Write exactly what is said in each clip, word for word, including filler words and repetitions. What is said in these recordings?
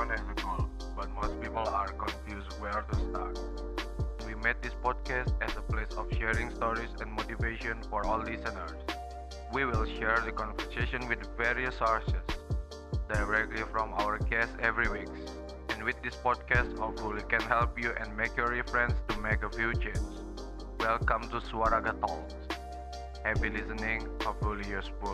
everyone has a goal, but most people are confused where to start. We made this podcast as a place of sharing stories and motivation for all listeners. We will share the conversation with various sources, directly from our guests every week. And with this podcast, hopefully can help you and make your reference to make a few changes. Welcome to Suaraga Talks. Happy listening, hopefully useful.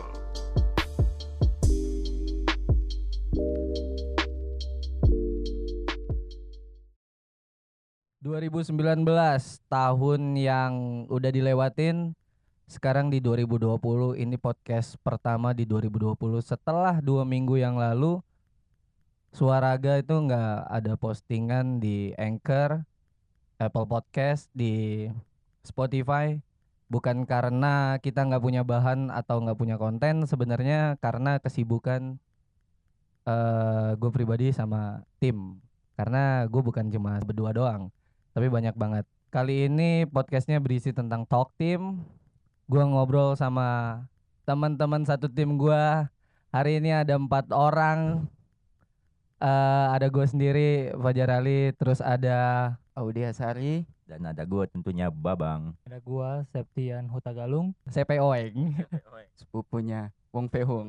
dua ribu sembilan belas tahun yang udah dilewatin. Sekarang di dua ribu dua puluh, ini podcast pertama di dua ribu dua puluh. Setelah dua minggu yang lalu Suaraga itu nggak ada postingan di Anchor, Apple Podcast, di Spotify. Bukan karena kita nggak punya bahan atau nggak punya konten, sebenarnya karena kesibukan uh, gue pribadi sama tim. Karena gue bukan cuma berdua doang, tapi banyak banget. Kali ini podcastnya berisi tentang talk team. Gue ngobrol sama teman-teman satu tim gue. Hari ini ada empat orang. Uh, ada gue sendiri, Fajar Ali. Terus ada Audia Sari. Dan ada gue tentunya Babang. Ada gua Septian Hutagalung. C P Oeng. Sepupunya Wong Fehung.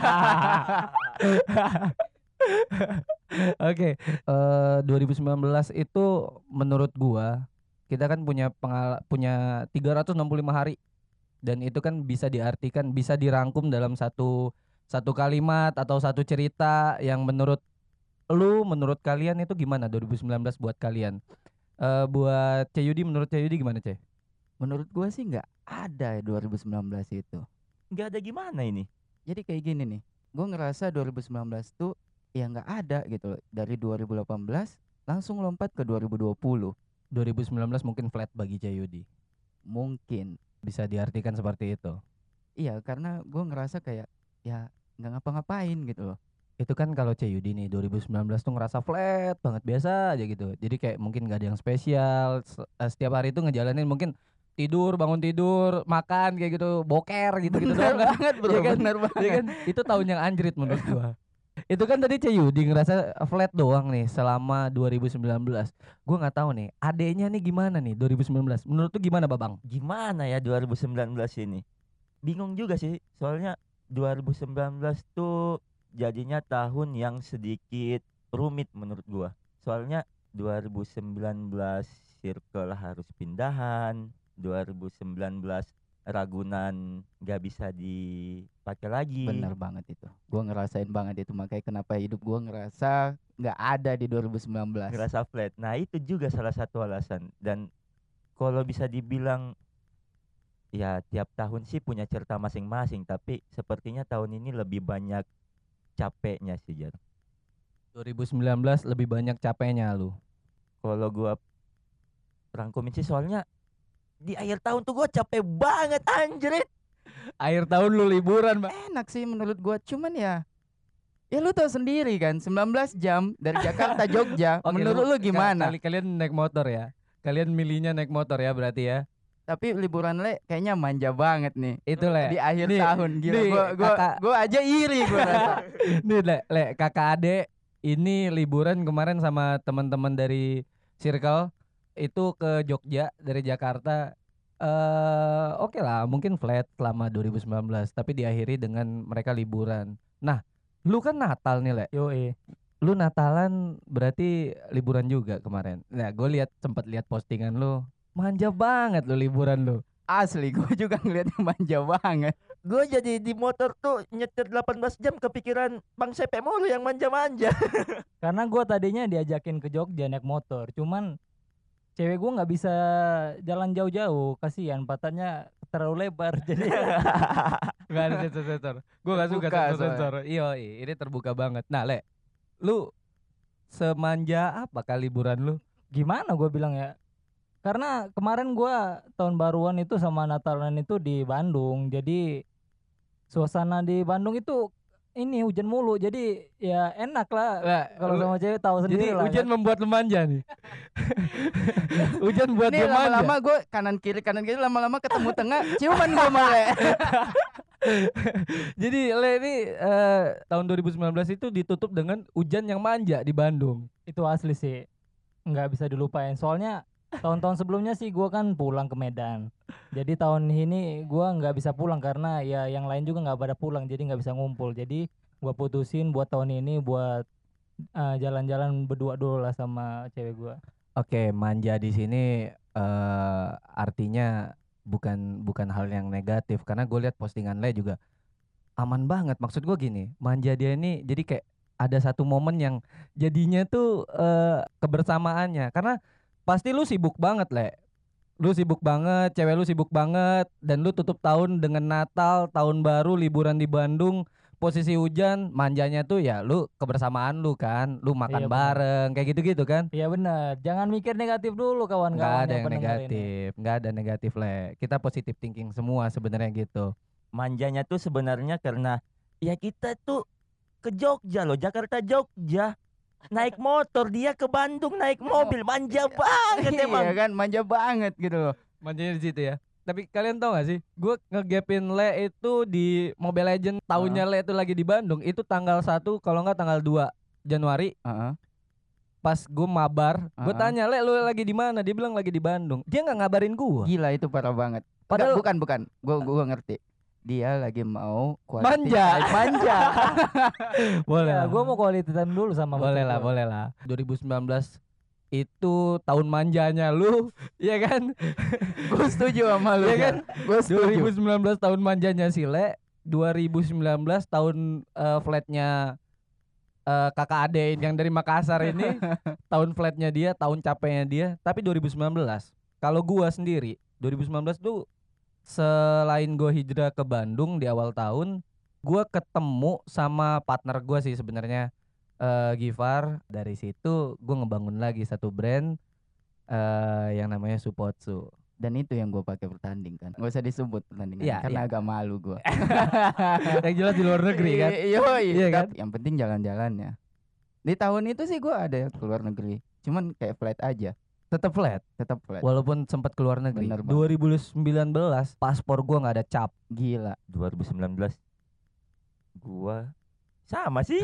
Oke, okay. uh, dua ribu sembilan belas itu menurut gua kita kan punya pengal- punya tiga ratus enam puluh lima hari, dan itu kan bisa diartikan, bisa dirangkum dalam satu satu kalimat atau satu cerita yang menurut lu, menurut kalian itu gimana dua ribu sembilan belas buat kalian? Uh, buat Ceyudi, menurut Ceyudi gimana, Cey? Menurut gua sih nggak ada ya dua ribu sembilan belas itu. Nggak ada gimana ini? Jadi kayak gini nih, gua ngerasa dua ribu sembilan belas tuh ya nggak ada gitu loh. Dari dua ribu delapan belas langsung lompat ke dua ribu dua puluh. dua ribu sembilan belas mungkin flat bagi Ceyudi. Mungkin Bisa diartikan seperti itu. iya, karena gua ngerasa kayak ya nggak ngapa-ngapain gitu loh. Itu kan kalau Ceyudi nih dua ribu sembilan belas tuh ngerasa flat banget, biasa aja gitu. Jadi kayak mungkin gak ada yang spesial. Setiap hari itu ngejalanin mungkin tidur, bangun tidur, makan kayak gitu, boker gitu-gitu Bener doang kan. banget bro, Iya kan? bener Iya banget. kan? Itu tahun yang anjrit menurut gua. Itu kan tadi Ceyudi ngerasa flat doang nih selama dua ribu sembilan belas. Gua nggak tahu nih, adeknya nih gimana nih dua ribu sembilan belas. Menurut tuh gimana, Babang? Gimana ya dua ribu sembilan belas ini? Bingung juga sih. Soalnya dua ribu sembilan belas tuh jadinya tahun yang sedikit rumit menurut gua. Soalnya dua ribu sembilan belas circle harus pindahan, dua ribu sembilan belas Ragunan gak bisa dipakai lagi. Bener banget itu. Gua ngerasain banget itu, makanya kenapa hidup gua ngerasa nggak ada di dua ribu sembilan belas. Ngerasa flat. Nah itu juga salah satu alasan. Dan kalau bisa dibilang ya tiap tahun sih punya cerita masing-masing, tapi sepertinya tahun ini lebih banyak capeknya sih, Jar. dua ribu sembilan belas lebih banyak capeknya lu. Kalau gua rangkumin sih, soalnya di akhir tahun tuh gua capek banget anjrit. Akhir tahun lu liburan, Mbak. Enak sih menurut gua, cuman ya ya lu tahu sendiri kan, sembilan belas jam dari Jakarta Jogja. Oke, menurut lu gimana? Kali kalian naik motor ya. Kalian milihnya naik motor ya berarti ya. Tapi liburan Le kayaknya manja banget nih. Itu Le. Di akhir Nih, tahun gila. nih, Gua gua, kakak- gua aja iri gua rasa. Nih Le, Le, kakak adek ini liburan kemarin sama teman-teman dari Circle itu ke Jogja dari Jakarta. Eh, oke lah, mungkin flat selama dua ribu sembilan belas, tapi diakhiri dengan mereka liburan. Nah, lu kan Natal nih, Le. Yoi. Lu Natalan berarti liburan juga kemarin. Nah, gue lihat sempat lihat postingan lu. Manja banget lu liburan lu. Asli gua juga ngeliatnya manja banget. Gua jadi di motor tuh nyetir delapan belas jam, kepikiran Bang Sepe mulu yang manja-manja. Karena gua tadinya diajakin ke Jogja naik motor, cuman cewek gua nggak bisa jalan jauh-jauh, kasihan patahnya terlalu lebar jadi Gak ada sensor-sensor. Gue gak suka Terbuka sensor-sensor. Iya, ini terbuka banget. Nah, Le, lu semanja apa kali liburan lu? gimana gua bilang ya? Karena kemarin gua tahun baruan itu sama Natalan itu di Bandung, jadi suasana di Bandung itu ini hujan mulu, jadi ya enak lah. Nah, Kalau lu- sama cewek tahu jadi sendiri lah. hujan kan. membuat lu manja nih. Hujan buat Nih dia manja. lama-lama gua kanan kiri kanan kiri lama-lama ketemu tengah, ciuman gua malah. Jadi Le ini eh, tahun dua ribu sembilan belas itu ditutup dengan hujan yang manja di Bandung. Itu asli sih, nggak bisa dilupain. Soalnya tahun-tahun sebelumnya sih gua kan pulang ke Medan. Jadi tahun ini gua nggak bisa pulang karena ya yang lain juga nggak pada pulang, jadi nggak bisa ngumpul. Jadi gua putusin buat tahun ini buat eh, jalan-jalan berdua dulu lah sama cewek gua. Oke, manja di sini eh artinya bukan bukan hal yang negatif karena gue lihat postingan Le juga aman banget. Maksud gue gini, manja dia ini jadi kayak ada satu momen yang jadinya tuh eh kebersamaannya karena pasti lu sibuk banget Le. Lu sibuk banget, cewek lu sibuk banget dan lu tutup tahun dengan Natal, tahun baru, liburan di Bandung, posisi hujan, manjanya tuh ya lu kebersamaan lu kan, lu makan Iya, benar. bareng kayak gitu-gitu kan. Iya benar, jangan mikir negatif dulu Nggak kawan-kawan ada yang pendengar ini. negatif, nggak ada negatif Le. Kita positive thinking semua sebenarnya gitu. Manjanya tuh sebenarnya karena ya kita tuh ke Jogja loh, Jakarta Jogja. Naik motor, dia ke Bandung naik mobil, manja banget emang. Iya kan, manja banget gitu loh. Manjanya di situ ya. Tapi kalian tahu gak sih, gue ngegapin Le itu di Mobile Legend tahunnya Le itu lagi di Bandung. Itu tanggal satu kalau nggak tanggal dua Januari. Heeh. Pas gue mabar, gue Heeh. tanya Le lu lagi di mana? Dia bilang lagi di Bandung. Dia nggak ngabarin gue. Gila itu parah banget. Padahal- Padahal bukan bukan. Gua gua ngerti. Dia lagi mau quality Manja. time. Manja. Boleh Ya, lah. gua mau quality time dulu sama Boleh pacar lah, gua. boleh lah. dua ribu sembilan belas itu tahun manjanya lu, ya kan? Gue setuju sama lu. Iya kan? Gue dua ribu setuju. sembilan belas tahun manjanya si Le, dua ribu sembilan belas tahun eh, flatnya eh, kakak ade yang dari Makassar ini, tahun flatnya dia, tahun capeknya dia. Tapi dua ribu sembilan belas, kalau gua sendiri, dua ribu sembilan belas tuh selain gua hijrah ke Bandung di awal tahun, gua ketemu sama partner gua sih sebenarnya eh Gifar. Dari situ gua ngebangun lagi satu brand eh yang namanya Supotsu. Dan itu yang gue pakai bertanding kan. Gak usah disebut pertandingan Iya, karena iya. agak malu gue. Yang jelas di luar negeri kan. Iya, Iya kan? Yang penting jalan-jalannya. Di tahun itu sih gue ada yang keluar negeri. Cuman kayak flat aja. Tetap flat Tetap flat. walaupun sempat keluar negeri. Bener banget. dua ribu sembilan belas paspor gua nggak ada cap. Gila. dua ribu sembilan belas gua sama sih.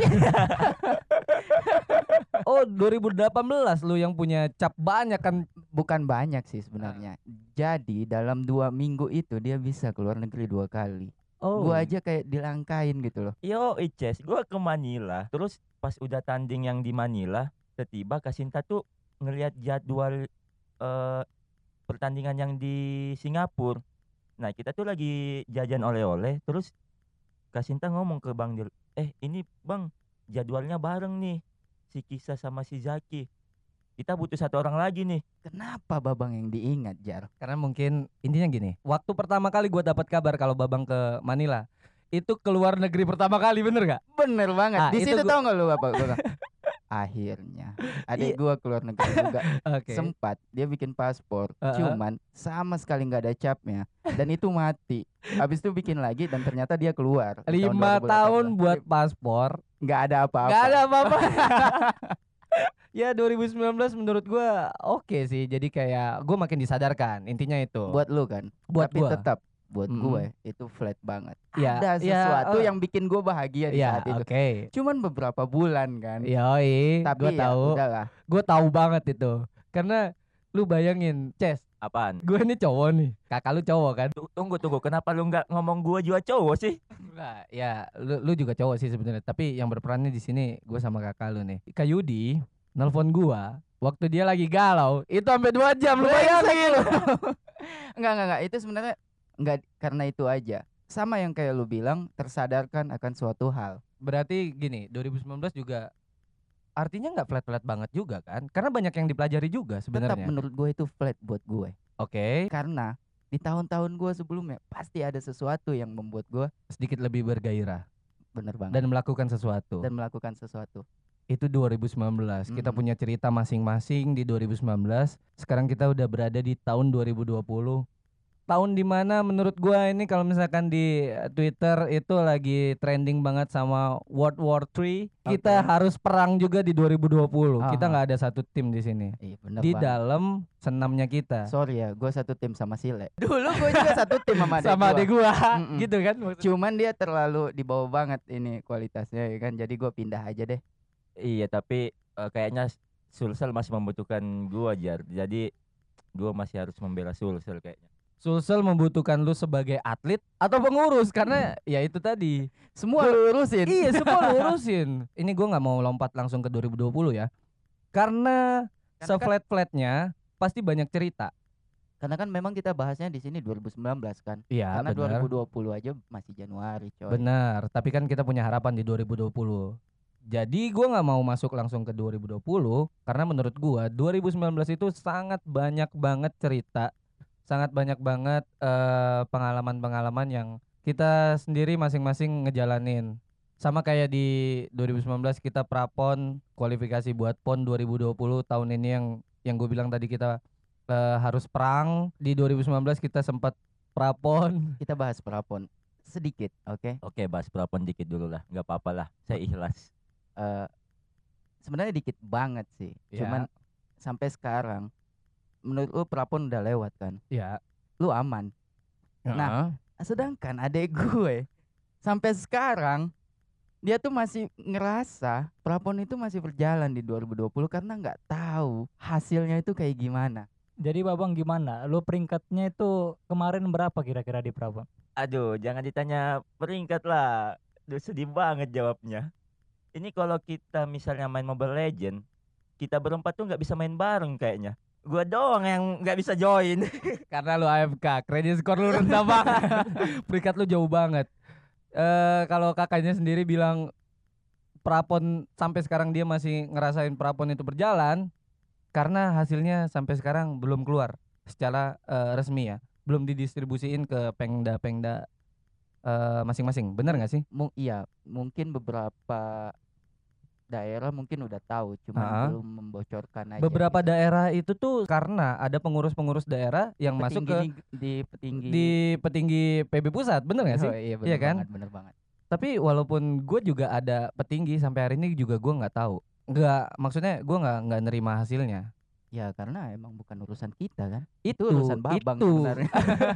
Oh, dua ribu delapan belas lu yang punya cap banyak kan. Bukan banyak sih sebenarnya. Jadi dalam dua minggu itu dia bisa keluar negeri dua kali. Oh. Gua aja kayak dilangkain gitu loh. Yo, Ices, gua ke Manila. Terus pas udah tanding yang di Manila, tiba-tiba Kasinta tuh ngelihat jadwal eh pertandingan yang di Singapura. Nah, kita tuh lagi jajan oleh-oleh, terus Kasinta ngomong ke Bang Dil, "Eh, ini Bang, jadwalnya bareng nih. Si Kisa sama si Zaki. Kita butuh satu orang lagi nih." Kenapa Babang yang diingat, Jar? Karena mungkin intinya gini. Waktu pertama kali gua dapat kabar kalau Babang ke Manila, itu keluar negeri pertama kali, bener gak? Bener banget. Ah, Di itu situ gua- tau gak lu apa? Gua- Akhirnya adik gua keluar negeri juga. Oke. Sempat dia bikin paspor, Heeh. cuman sama sekali nggak ada capnya dan itu mati. Habis itu bikin lagi dan ternyata dia keluar. di tahun Lima dua ribu delapan belas. tahun buat paspor, nggak ada apa-apa. nggak ada apa-apa. Ya dua ribu sembilan belas menurut gua oke sih. Jadi kayak gua makin disadarkan. Intinya itu. Buat lu kan. Buat Tapi gua. tetap buat Mm-mm. gue itu flat banget. Ya, Ada ya, sesuatu oh. yang bikin gue bahagia di Ya, saat itu. oke. Cuman beberapa bulan kan. Yoi, Tapi gua ya tahu. udahlah. Gue tahu banget itu. Karena lu bayangin, Ces, Apaan? gue nih cowok nih. Kakak lu cowok kan? Tu- Tunggu tunggu, kenapa lu nggak ngomong gua juga cowok sih? Enggak, ya lu, lu juga cowok sih sebenarnya. Tapi yang berperannya di sini gue sama kakak lu nih. Kak Yudi nelpon gua waktu dia lagi galau. Itu sampai dua jam, lu bayangin. Enggak enggak enggak itu sebenarnya enggak karena itu aja. Sama yang kayak lu bilang tersadarkan akan suatu hal. Berarti gini, dua ribu sembilan belas juga artinya nggak flat-flat banget juga kan? Karena banyak yang dipelajari juga Tetap sebenarnya. menurut gue itu flat buat gue. Oke, Karena di tahun-tahun gue sebelumnya pasti ada sesuatu yang membuat gue sedikit lebih bergairah bener banget dan melakukan sesuatu. dan melakukan sesuatu. Itu dua ribu sembilan belas. Kita Mhm. punya cerita masing-masing di dua ribu sembilan belas. Sekarang kita udah berada di tahun dua ribu dua puluh. tahun dimana menurut gua ini kalau misalkan di eh, Twitter itu lagi trending banget sama World War Three. Kita Oke. harus perang juga di dua ribu dua puluh. Kita Aha. nggak ada satu tim di sini. Iya bener Di banget. dalam senamnya kita. Sorry ya, gue satu tim sama Sile. Dulu gue juga satu tim sama adek Sama gua. adik gua, Mm-mm. gitu kan maksudnya. Cuman dia terlalu di bawah banget ini kualitasnya ya kan. Jadi gue pindah aja deh. Iya, tapi eh, kayaknya Sulsel masih membutuhkan gua, Jar. Jadi gua masih harus membela Sulsel kayaknya. Sulsel membutuhkan lu sebagai atlet atau pengurus karena ya itu tadi. Semua lu urusin. Iya, semua lu urusin. Ini gua nggak mau lompat langsung ke dua ribu dua puluh ya. Karena Karena kan- seflat-flatnya pasti banyak cerita. Karena kan memang kita bahasnya di sini dua ribu sembilan belas kan. Iya, Karena dua benar. ribu dua puluh aja masih Januari, coy. Benar, tapi kan kita punya harapan di dua ribu dua puluh. Jadi gua nggak mau masuk langsung ke dua ribu dua puluh karena menurut gua dua ribu sembilan belas itu sangat banyak banget cerita, sangat banyak banget eh, pengalaman-pengalaman yang kita sendiri masing-masing ngejalanin. Sama kayak di dua ribu sembilan belas kita prapon kualifikasi buat PON dua ribu dua puluh tahun ini yang yang gue bilang tadi kita eh, harus perang. Di dua ribu sembilan belas kita sempat prapon. Kita bahas prapon sedikit, oke? Oke, bahas prapon dikit dulu lah. Nggak apa-apa lah, saya ikhlas. Eh, sebenarnya dikit banget sih. Ya. Cuman sampai sekarang menurut lu prapon udah lewat kan? Ya. Lu aman. Nah, sedangkan adek gue sampai sekarang dia tuh masih ngerasa prapon itu masih berjalan di dua ribu dua puluh karena nggak tahu hasilnya itu kayak gimana. Jadi Babang gimana? Lu peringkatnya itu kemarin berapa kira-kira di Prabang? Aduh, jangan ditanya peringkat lah. Duh, sedih banget jawabnya. Ini kalau kita misalnya main Mobile Legend, kita berempat tuh nggak bisa main bareng kayaknya. Gua doang yang nggak bisa join. Karena lu A F K, kredit skor lu rendah banget. Peringkat lu jauh banget. Eh kalau kakaknya sendiri bilang prapon sampai sekarang dia masih ngerasain prapon itu berjalan karena hasilnya sampai sekarang belum keluar secara eh, resmi ya. Belum didistribusiin ke pengda-pengda eh, masing-masing. Bener nggak sih? Mung iya, mungkin beberapa daerah mungkin udah tahu, cuman Ha-ha. belum membocorkan aja. Beberapa gitu. daerah itu tuh karena ada pengurus-pengurus daerah yang masuk ke Petinggi nih- di petinggi di petinggi P B pusat, bener nggak sih? Oh, iya, bener Iya kan? banget, bener banget. Tapi walaupun gue juga ada petinggi sampai hari ini juga gue nggak tahu. Nggak, maksudnya gue nggak nggak nerima hasilnya. Ya karena emang bukan urusan kita kan. Itu urusan Babang itu. sebenarnya.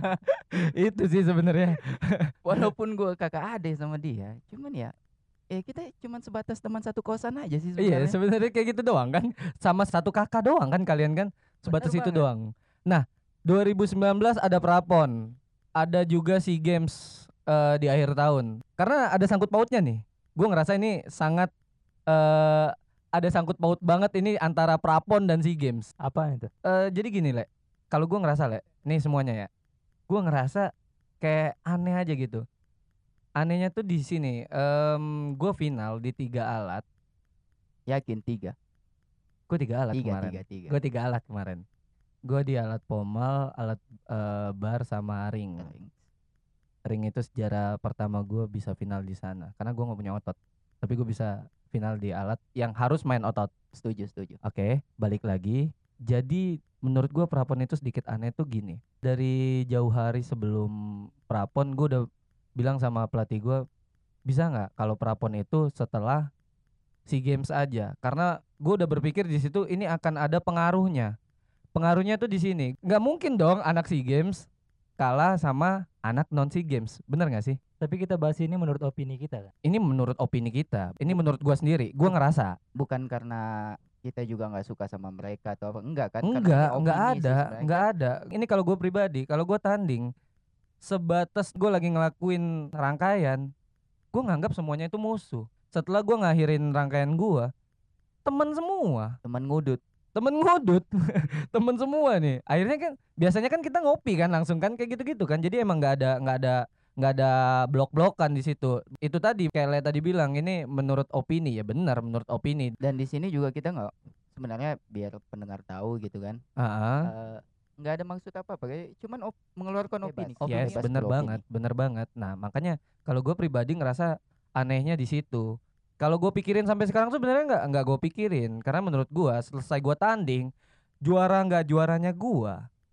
Itu sih sebenarnya. Walaupun gue kakak ade sama dia, cuman ya eh kita cuman sebatas teman satu kosan aja sih Iya, sebenarnya. sebenarnya kayak gitu doang kan. Sama satu kakak doang kan kalian kan. Sebatas Bener itu banget. doang. Nah, dua ribu sembilan belas ada prapon. Ada juga SEA Games eh, di akhir tahun. Karena ada sangkut pautnya nih. Gue ngerasa ini sangat eh ada sangkut paut banget ini antara prapon dan SEA Games. Apa itu? Eh jadi gini, Le. Kalau gue ngerasa, Le, nih semuanya ya. Gue ngerasa kayak aneh aja gitu. Anehnya tuh di sini. Em gue final di tiga alat. Yakin tiga. Gue tiga alat Tiga, kemarin. tiga, tiga. Gue tiga alat kemarin. Gue di alat pomal, alat eh, bar sama ring. Ring itu sejarah pertama gue bisa final di sana. Karena gue nggak punya otot. Tapi gue bisa final di alat yang harus main otot. Setuju, setuju. Oke, balik lagi. Jadi menurut gua prapon itu sedikit aneh tuh gini. Dari jauh hari sebelum prapon gua udah bilang sama pelatih gua, bisa nggak kalau prapon itu setelah SEA Games aja. Karena gua udah berpikir di situ ini akan ada pengaruhnya. Pengaruhnya tuh di sini. Nggak mungkin dong anak SEA Games kalah sama anak non SEA Games. Bener nggak sih? Tapi kita bahas ini menurut opini kita kan. Ini menurut opini kita. Ini menurut gua sendiri. Gua ngerasa Bukan karena kita juga nggak suka sama mereka atau apa, enggak kan? Karena enggak, ini enggak opini sih ada, sebenarnya. enggak ada. Ini kalau gue pribadi, kalau gue tanding, sebatas gue lagi ngelakuin rangkaian, gue nganggap semuanya itu musuh. Setelah gue ngakhirin rangkaian gue, temen semua, Teman ngudut. temen ngudut, temen semua nih. Akhirnya kan, biasanya kan kita ngopi kan langsung kan kayak gitu-gitu kan. Jadi emang nggak ada, nggak ada, nggak ada blok-blokan di situ. Itu tadi kayak Le tadi bilang ini menurut opini ya benar menurut opini. Dan di sini juga kita nggak, sebenarnya biar pendengar tahu gitu kan. Heeh. eh, nggak ada maksud apa-apa, kayak cuman op- mengeluarkan opini. Oh, yes, Bebas bener beropini. banget, bener banget. Nah, makanya kalau gue pribadi ngerasa anehnya di situ. Kalau gue pikirin sampai sekarang tuh sebenarnya nggak nggak gue pikirin, karena menurut gue selesai gue tanding, juara nggak juaranya gue,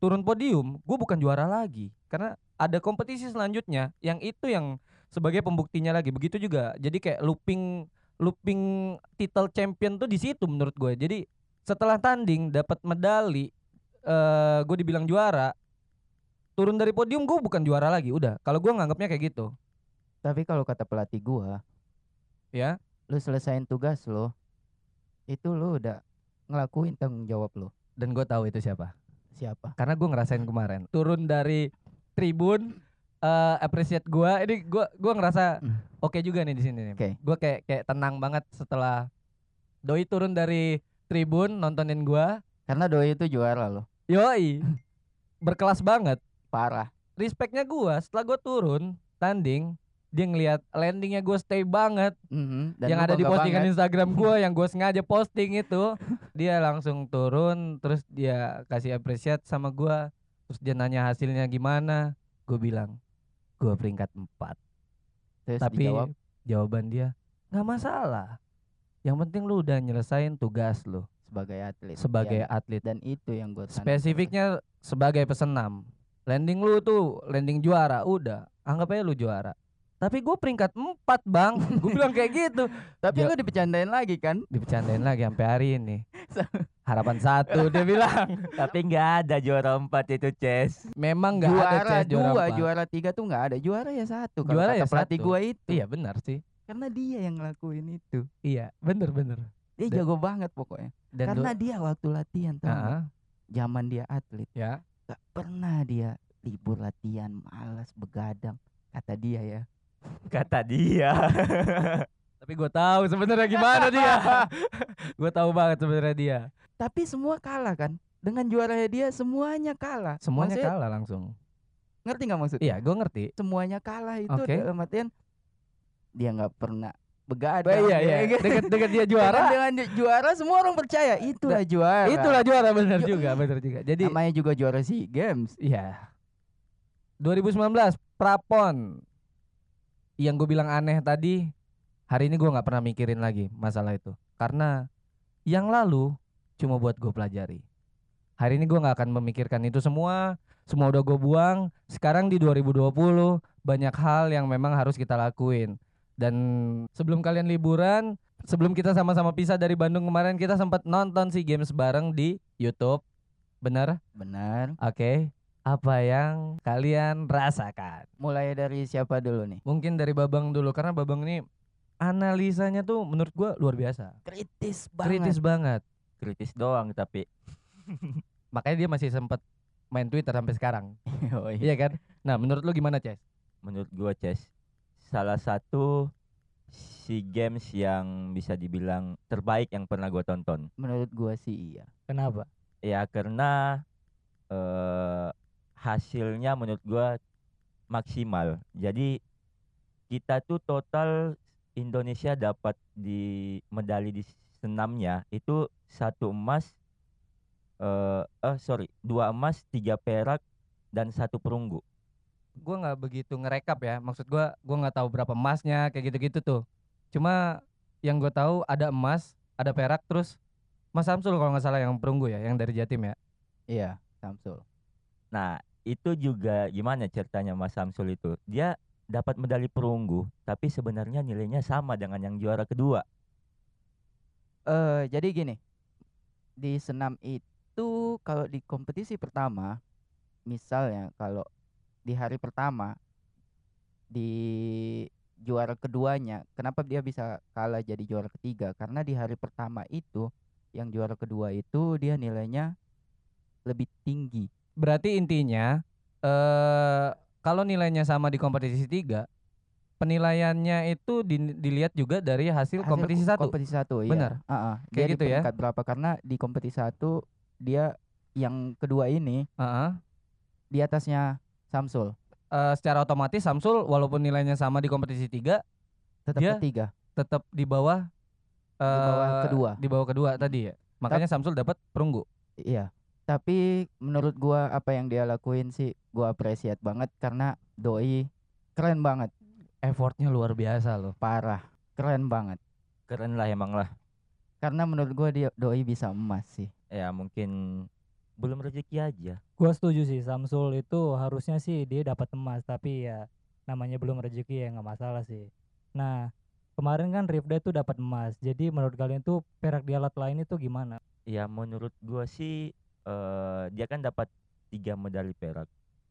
turun podium, gue bukan juara lagi karena ada kompetisi selanjutnya yang itu yang sebagai pembuktinya lagi. Begitu juga. Jadi kayak looping looping title champion tuh di situ menurut gue. Jadi setelah tanding dapat medali, eh gue dibilang juara, turun dari podium gue bukan juara lagi. Udah, kalau gue nganggapnya kayak gitu. Tapi kalau kata pelatih gua, Ya, lu selesain tugas lo, itu lu udah ngelakuin tanggung jawab lo. dan gue tahu itu siapa. Siapa? Karena gue ngerasain kemarin. Turun dari tribun, eh appreciate gue. Ini gue gua ngerasa Hmm. oke juga nih di sini nih. Oke. Gue kayak kayak tenang banget setelah Doi turun dari tribun nontonin gue. Karena Doi itu juara lo. Yoi, berkelas banget. Parah. Respectnya gue setelah gue turun tanding, dia ngelihat landingnya gue stay banget. Mhm, dan Yang lu ada di bangga postingan banget. Instagram gue yang gue sengaja posting itu, dia langsung turun, terus dia kasih appreciate sama gue, terus dia nanya hasilnya gimana. Gue bilang gue peringkat empat. Terus Tapi dijawab, jawaban dia nggak masalah. Yang penting lu udah nyelesain tugas lu sebagai atlet. sebagai Ya, atlet. dan itu yang gue Spesifiknya sebagai pesenam. Landing lu tuh landing juara, udah anggap aja lu juara. Tapi gue peringkat empat bang. Gue bilang kayak gitu. Tapi Ja- lu dibecandain lagi kan? Dibercandain lagi sampai hari ini. Harapan satu dia bilang. Tapi nggak ada juara empat itu, Ces. Memang nggak ada Juara Ces, juara dua, empat. juara tiga tuh nggak ada. Juara ya satu. Kalau Juara kata ya pelatih satu. gua itu. Iya benar sih. Karena dia yang ngelakuin itu. Iya bener bener. Dia Dan- jago banget pokoknya. Dan Karena du- dia waktu latihan tau nggak? Ah, Zaman dia atlet, ya. gak pernah dia libur latihan, malas begadang. Kata dia ya. Kata dia. Tapi gue tahu sebenarnya gimana dia. Gue tahu banget sebenarnya dia. Tapi semua kalah kan? Dengan juaranya dia semuanya kalah. Semuanya Maksudnya, kalah langsung. Ngerti nggak maksudnya? Iya, gue ngerti. Semuanya kalah itu Oke. dalam artian dia nggak pernah begadang. Oh, iya ya iya. kan? Deket deket dia juara. Dengan, dengan dia juara semua orang percaya itulah juara. Itulah juara bener Yoi. juga, bener juga. Jadi namanya juga juara SEA Games. iya. dua ribu sembilan belas Prapon. Yang gue bilang aneh tadi, hari ini gue nggak pernah mikirin lagi masalah itu. Karena yang lalu cuma buat gue pelajari. Hari ini gue nggak akan memikirkan itu semua. Semua udah gue buang. Sekarang di dua ribu dua puluh banyak hal yang memang harus kita lakuin. Dan sebelum kalian liburan, sebelum kita sama-sama pisah dari Bandung kemarin, kita sempat nonton SEA Games bareng di YouTube. Bener? Benar. Oke. Apa yang kalian rasakan? Mulai dari siapa dulu nih? Mungkin dari Babang dulu, karena Babang ini analisanya tuh menurut gua luar biasa. Kritis banget. Kritis banget. Kritis doang tapi. Makanya dia masih sempat main Twitter sampai sekarang. Oh, Iya iya. kan? Nah, menurut lu gimana, Ces? Menurut gua, Ces, salah satu SEA Games yang bisa dibilang terbaik yang pernah gua tonton. Menurut gua sih iya. Kenapa? Ya karena eh, hasilnya menurut gua maksimal. Jadi kita tuh total Indonesia dapat di medali di senamnya itu satu emas, eh eh sorry dua emas, tiga perak dan satu perunggu. Gua nggak begitu ngerekap ya. Maksud gua, gua nggak tahu berapa emasnya kayak gitu-gitu tuh. Cuma yang gua tahu ada emas, ada perak, terus Mas Samsul kalau nggak salah yang perunggu ya, yang dari Jatim ya. Iya, Samsul. Nah itu juga gimana ceritanya Mas Samsul itu? Dia dapat medali perunggu, tapi sebenarnya nilainya sama dengan yang juara kedua. Eh jadi gini. Di senam itu kalau di kompetisi pertama, misalnya kalau di hari pertama di juara keduanya, kenapa dia bisa kalah jadi juara ketiga? Karena di hari pertama itu yang juara kedua itu dia nilainya lebih tinggi. Berarti intinya eh kalau nilainya sama di kompetisi tiga, penilaiannya itu di- dilihat juga dari hasil, Hasil kompetisi ko- satu. Kompetisi satu, iya. Benar. Ah, ah. Kayak Dia di gitu ya? peringkat berapa? Karena di kompetisi satu dia yang kedua ini Heeh. di atasnya Samsul, Eh, secara otomatis Samsul walaupun nilainya sama di kompetisi tiga, tetap Dia ketiga. tetap di bawah Di bawah eh, kedua. Di bawah kedua tadi ya. Makanya Samsul dapat perunggu. Iya. Tapi menurut gua apa yang dia lakuin sih gua appreciate banget karena doi keren banget, Effortnya luar biasa loh. parah, keren banget. Keren lah emang lah. Karena menurut gua dia doi bisa emas sih. Ya mungkin belum rezeki aja. Gua setuju sih, Samsul itu harusnya sih dia dapat emas, tapi ya namanya belum rezeki ya nggak masalah sih. Nah, kemarin kan Rifda itu dapat emas. Jadi menurut kalian tuh perak di alat lain itu gimana? Ya menurut gua sih eh dia kan dapat tiga medali perak.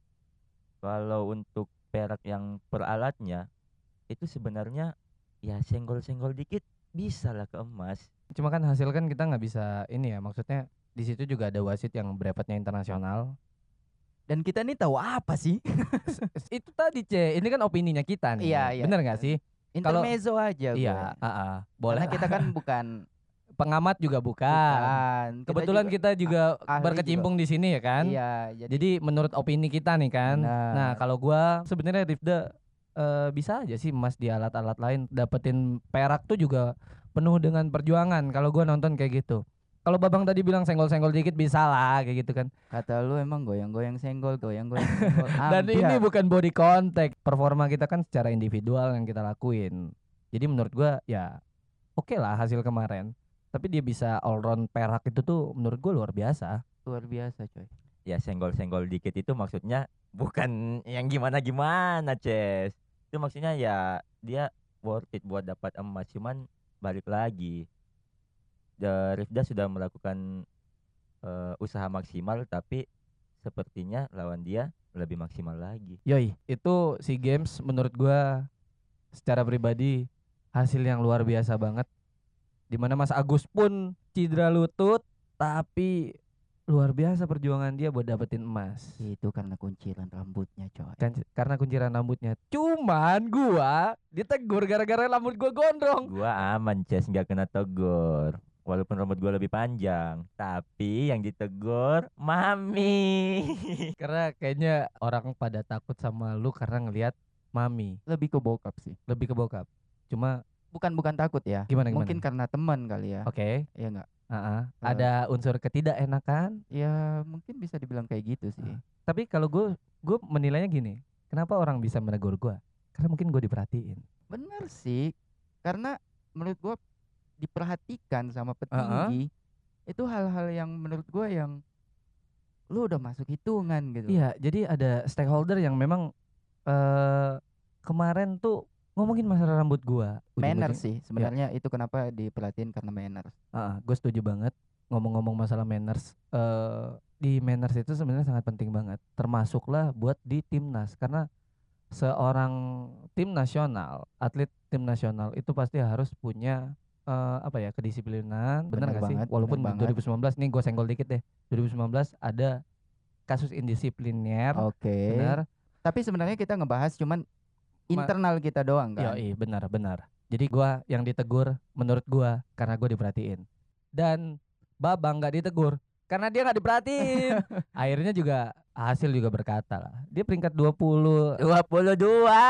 Kalau untuk perak yang per alatnya itu sebenarnya ya senggol-senggol dikit bisa lah ke emas. Cuma kan hasil kan kita nggak bisa ini ya, maksudnya di situ juga ada wasit yang brevetnya internasional. Dan kita nih tahu apa sih? Itu tadi C, ini kan opininya kita nih. Iya, iya. Bener nggak sih? Kalau- Intermezzo aja gue. Iya, ah, ah. boleh. Karena kita kan bukan Pengamat juga bukan. bukan. Kita Kebetulan juga- kita juga ahli berkecimpung di sini ya kan. Iya, jadi Jadi menurut opini kita nih kan. Benar. Nah, kalau gua sebenarnya Rifda eh, bisa aja sih emas di alat-alat lain, dapetin perak tuh juga penuh dengan perjuangan kalau gua nonton kayak gitu. Kalau Babang tadi bilang senggol-senggol dikit bisa lah kayak gitu kan. kata lu emang goyang-goyang senggol, goyang-goyang senggol. Dan ini Ambiar. bukan body contact, performa kita kan secara individual yang kita lakuin. Jadi menurut gua ya oke lah hasil kemarin. Tapi dia bisa all round perak itu tuh menurut gua luar biasa. luar biasa, coy. Ya senggol-senggol dikit itu maksudnya bukan yang gimana-gimana, Ces. Itu maksudnya ya dia worth it buat dapat emas, cuman balik lagi. The Rifda sudah melakukan eh, usaha maksimal, tapi sepertinya lawan dia lebih maksimal lagi. Yoi, itu SEA Games menurut gua secara pribadi hasil yang luar biasa banget. Dimana Mas Agus pun cedera lutut, tapi luar biasa perjuangan dia buat dapetin emas. Itu karena kunciran rambutnya, coy. Kan karena kunciran rambutnya. Cuman gua ditegur gara-gara rambut gua gondrong. Gua aman, Ces, nggak kena tegur. Walaupun rambut gua lebih panjang, tapi yang ditegur mami. Karena kayaknya orang pada takut sama lu karena ngelihat mami, Lebih ke bokap sih. lebih ke bokap. Cuma Bukan bukan takut ya. gimana gimana? Mungkin karena teman kali ya. Oke. Iya enggak? Heeh. Eh. Ada unsur ketidakenakan. Ya mungkin bisa dibilang kayak gitu sih. Tapi kalau gue gue menilainya gini, kenapa orang bisa menegur gue? Karena mungkin gue diperhatiin. Bener sih. Karena menurut gua diperhatikan sama petinggi itu hal-hal yang menurut gua yang lu udah masuk hitungan gitu. Iya, jadi ada stakeholder yang memang eh kemarin tuh ngomongin masalah rambut gue. Manners sih sebenarnya itu kenapa diperhatiin karena manners. Gue setuju banget. Ngomong-ngomong masalah manners, eh di manners itu sebenarnya sangat penting banget. Termasuklah buat di timnas, karena seorang tim nasional, atlet tim nasional itu pasti harus punya eh, apa ya kedisiplinan, benar Bener nggak sih? banget, Walaupun bener di dua ribu sembilan belas nih gue senggol dikit deh. dua ribu sembilan belas ada kasus indisiplinер, Oke. benar? Tapi sebenarnya kita ngebahas cuman internal kita doang kan. Iya, benar, benar. Jadi gua yang ditegur menurut gua karena gua diperhatiin. Dan Babang nggak ditegur karena dia nggak diperhatiin. Akhirnya juga hasil juga berkata lah. Dia peringkat dua puluh. dua puluh dua.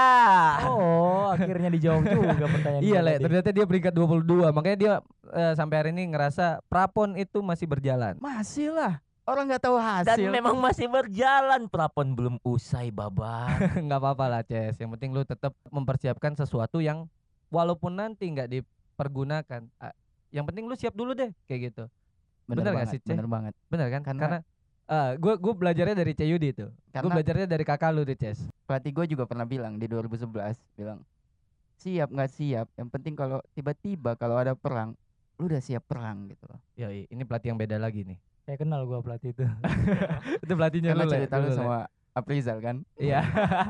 Oh, akhirnya dijawab juga pertanyaan Iya, gua Le, tadi. ternyata dia peringkat dua puluh dua. Makanya dia eh, sampai hari ini ngerasa prapon itu masih berjalan. Masih lah. Orang nggak tahu Dan hasil. memang masih berjalan, prapon belum usai, Babang. Nggak apa-apa lah, Ces. Yang penting lu tetap mempersiapkan sesuatu yang walaupun nanti nggak dipergunakan, ah, yang penting lu siap dulu deh kayak gitu. bener nggak banget, sih, Ce? Bener banget. Bener kan? Karena- Karena gue gue belajarnya dari Ceyudi tuh. Gue Karena belajarnya dari kakak lu deh, Ces. pelatih gue juga pernah bilang di dua ribu sebelas bilang siap nggak siap. Yang penting kalau tiba-tiba kalau ada perang, lu udah siap perang gitu loh. Yoi, ini pelatih yang beda lagi nih. Saya kenal gua pelatih itu. Itu pelatihnya Karena lu, Le. cerita lu Dulu, Le. sama Aprizal kan. Iya.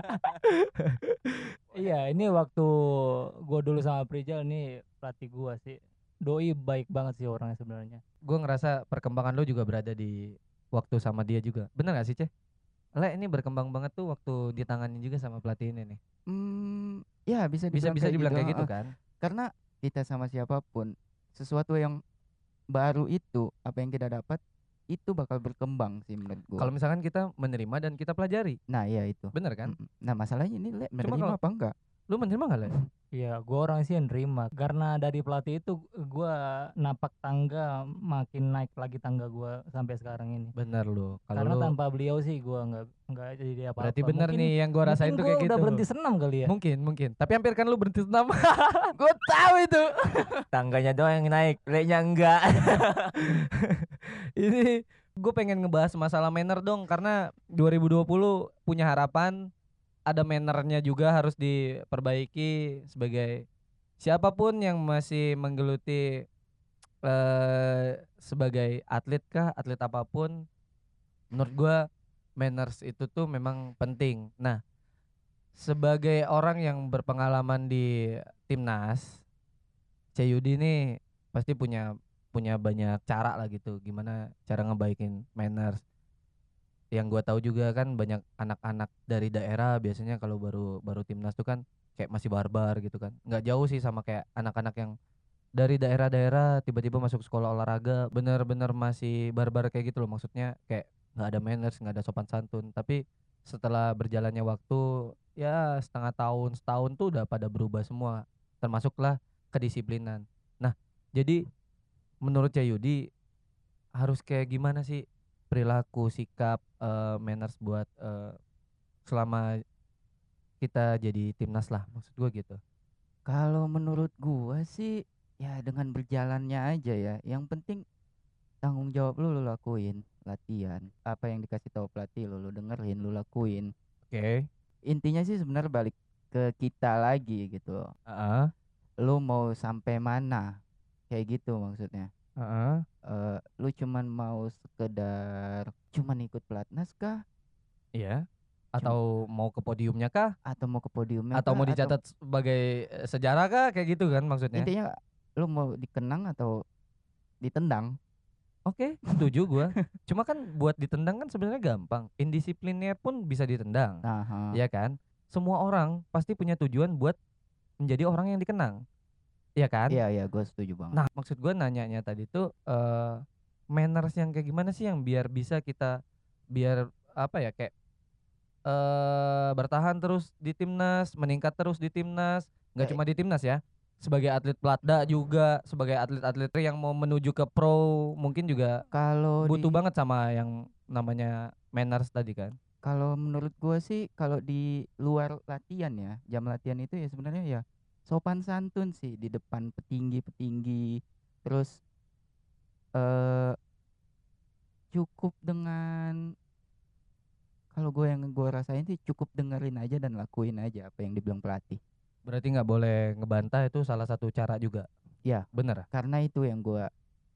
Iya, ini waktu gua dulu sama Prijal nih pelatih gua sih. Doi baik banget sih orangnya sebenarnya. Gue ngerasa perkembangan lu juga berada di waktu sama dia juga. Bener gak sih, Ce? Le, ini berkembang banget tuh waktu ditangani juga sama pelatih ini nih. Hmm, ya bisa Bisa dibilang bisa kayak dibilang gitu, kayak gitu heeh. kan? Karena kita sama siapapun sesuatu yang baru itu apa yang kita dapat itu bakal berkembang sih menurut gua. Kalau misalkan kita menerima dan kita pelajari, Nah, iya itu. bener kan? Mm-mm. Nah, masalahnya ini Le, Cuma menerima kalau- apa enggak? Lu menerima gak, Le? Iya, gua orang sih yang nerima karena dari pelatih itu gua napak tangga makin naik lagi tangga gua sampai sekarang ini. Bener lu. Kalau Karena lu tanpa beliau sih gua nggak nggak jadi apa-apa. berarti bener Mungkin- nih yang gua rasain mungkin tuh kayak gua gitu. udah berhenti senam kali ya. Mungkin, mungkin. Tapi hampir kan lu berhenti senam. Gue tahu itu. Tangganya doang yang naik, le-nya enggak. Ini Gue pengen ngebahas masalah manner dong, karena dua ribu dua puluh punya harapan ada mannernya juga harus diperbaiki sebagai siapapun yang masih menggeluti eh sebagai atlet kah, atlet apapun. Menurut gua manners itu tuh memang penting. Nah, sebagai orang yang berpengalaman di timnas, Ceyudi nih pasti punya punya banyak cara lah gitu, gimana cara ngebaikin manners. Yang gua tahu juga kan banyak anak-anak dari daerah biasanya kalau baru baru timnas tuh kan kayak masih barbar gitu kan. Nggak jauh sih sama kayak anak-anak yang dari daerah-daerah tiba-tiba masuk sekolah olahraga bener-bener masih barbar kayak gitu loh, maksudnya kayak nggak ada manners, nggak ada sopan santun. Tapi setelah berjalannya waktu ya setengah tahun setahun tuh udah pada berubah semua, termasuklah kedisiplinan. Nah, jadi menurut Cayudi harus kayak gimana sih perilaku, sikap, eh, manners buat eh, selama kita jadi timnas lah, maksud gua gitu. Kalau menurut gua sih ya dengan berjalannya aja ya. Yang penting tanggung jawab lu lu lakuin, latihan. Apa yang dikasih tahu pelatih lu lu dengerin, lu lakuin. Oke. Intinya sih sebenarnya balik ke kita lagi gitu loh. Heeh. Lu mau sampai mana? Kayak gitu maksudnya. Heeh. Eh, lu cuman mau sekedar cuman ikut pelatnas kah? Iya. Atau mau ke podiumnya kah? Atau mau ke podiumnya Atau kah? mau dicatat sebagai eh, sejarah kah? Kayak gitu kan maksudnya. Intinya lu mau dikenang atau ditendang? Oke, setuju gua. Cuma kan buat ditendang kan sebenarnya gampang. Indisiplinnya pun bisa ditendang. Nah, ha. Ya kan? Semua orang pasti punya tujuan buat menjadi orang yang dikenang. Iya kan? Iya iya gue setuju banget. Nah, maksud gua nanyanya tadi tuh eh manners yang kayak gimana sih yang biar bisa kita biar apa ya kayak eh bertahan terus di timnas, meningkat terus di timnas, nggak Ya, cuma di timnas ya. Sebagai atlet pelatda juga, sebagai atlet-atlet yang mau menuju ke pro mungkin juga kalau butuh di, banget sama yang namanya manners tadi kan. kalau menurut gua sih kalau di luar latihan ya, jam latihan itu ya sebenarnya ya sopan santun sih di depan petinggi-petinggi. Terus eh cukup dengan kalau gue yang gue rasain sih cukup dengerin aja dan lakuin aja apa yang dibilang pelatih. Berarti nggak boleh ngebantah, itu salah satu cara juga. Ya, Bener. karena itu yang gue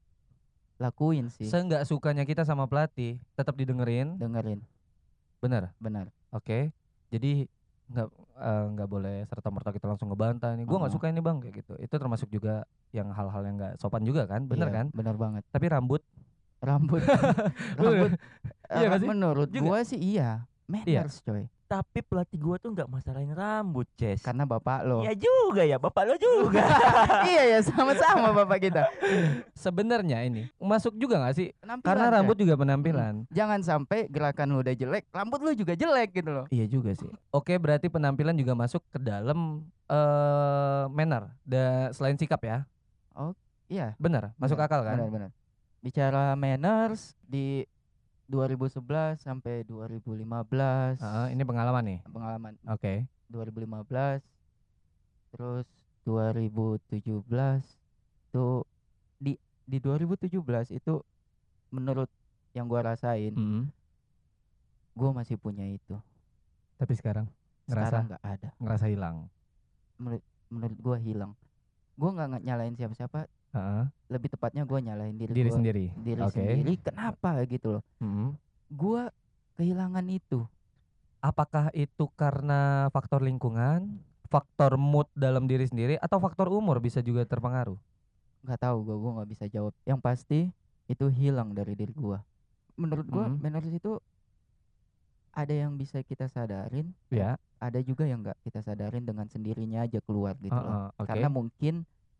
lakuin sih, Seenggak sukanya kita sama pelatih, tetap didengerin. dengerin. Bener. Benar. Oke. Jadi nggak eh, nggak boleh serta merta kita langsung ngebantah nih. Gua nggak Uh-uh. suka ini bang kayak gitu. Itu termasuk juga yang hal-hal yang nggak sopan juga kan. Bener Iya, kan? benar banget. Tapi rambut. Rambut rambut Iya eh, nggak sih? menurut Juga. gua sih iya, manners coy. Tapi pelatih gua tuh nggak masalahin rambut, Ces. Karena bapak lo. Iya juga ya, bapak lo juga. Iya ya, sama-sama bapak kita. Sebenarnya ini masuk juga nggak sih? Penampilan, Karena Cak. rambut juga penampilan. Jangan sampai gerakan lu udah jelek, rambut lu juga jelek gitu loh. Iya juga sih. Oke, berarti penampilan juga masuk ke dalam eh manner. Da, selain sikap ya. Iya. Bener, masuk benar, akal kan? Benar-benar. Bicara manners di dua ribu sebelas sampai dua ribu lima belas. Heeh, ini pengalaman nih. Pengalaman Oke. dua ribu lima belas terus dua ribu tujuh belas tuh di di dua ribu tujuh belas itu menurut yang gua rasain Mm-mm. gua masih punya itu. Tapi sekarang Sekarang ngerasa nggak ada. ngerasa hilang. Menurut menurut gua hilang. Gua nggak nggak nyalain siapa-siapa, Heeh. lebih tepatnya gua nyalain diri, Diri gua sendiri. diri Oke. sendiri. Kenapa gitu loh? Mm-mm. Gua kehilangan itu. Apakah itu karena faktor lingkungan, faktor mood dalam diri sendiri, atau faktor umur bisa juga terpengaruh? Nggak tahu gua gua nggak bisa jawab. Yang pasti itu hilang dari diri gua. Menurut gua Mm. manners itu ada yang bisa kita sadarin, Ya. ada juga yang nggak kita sadarin dengan sendirinya aja keluar gitu loh. Heeh, oke. Karena mungkin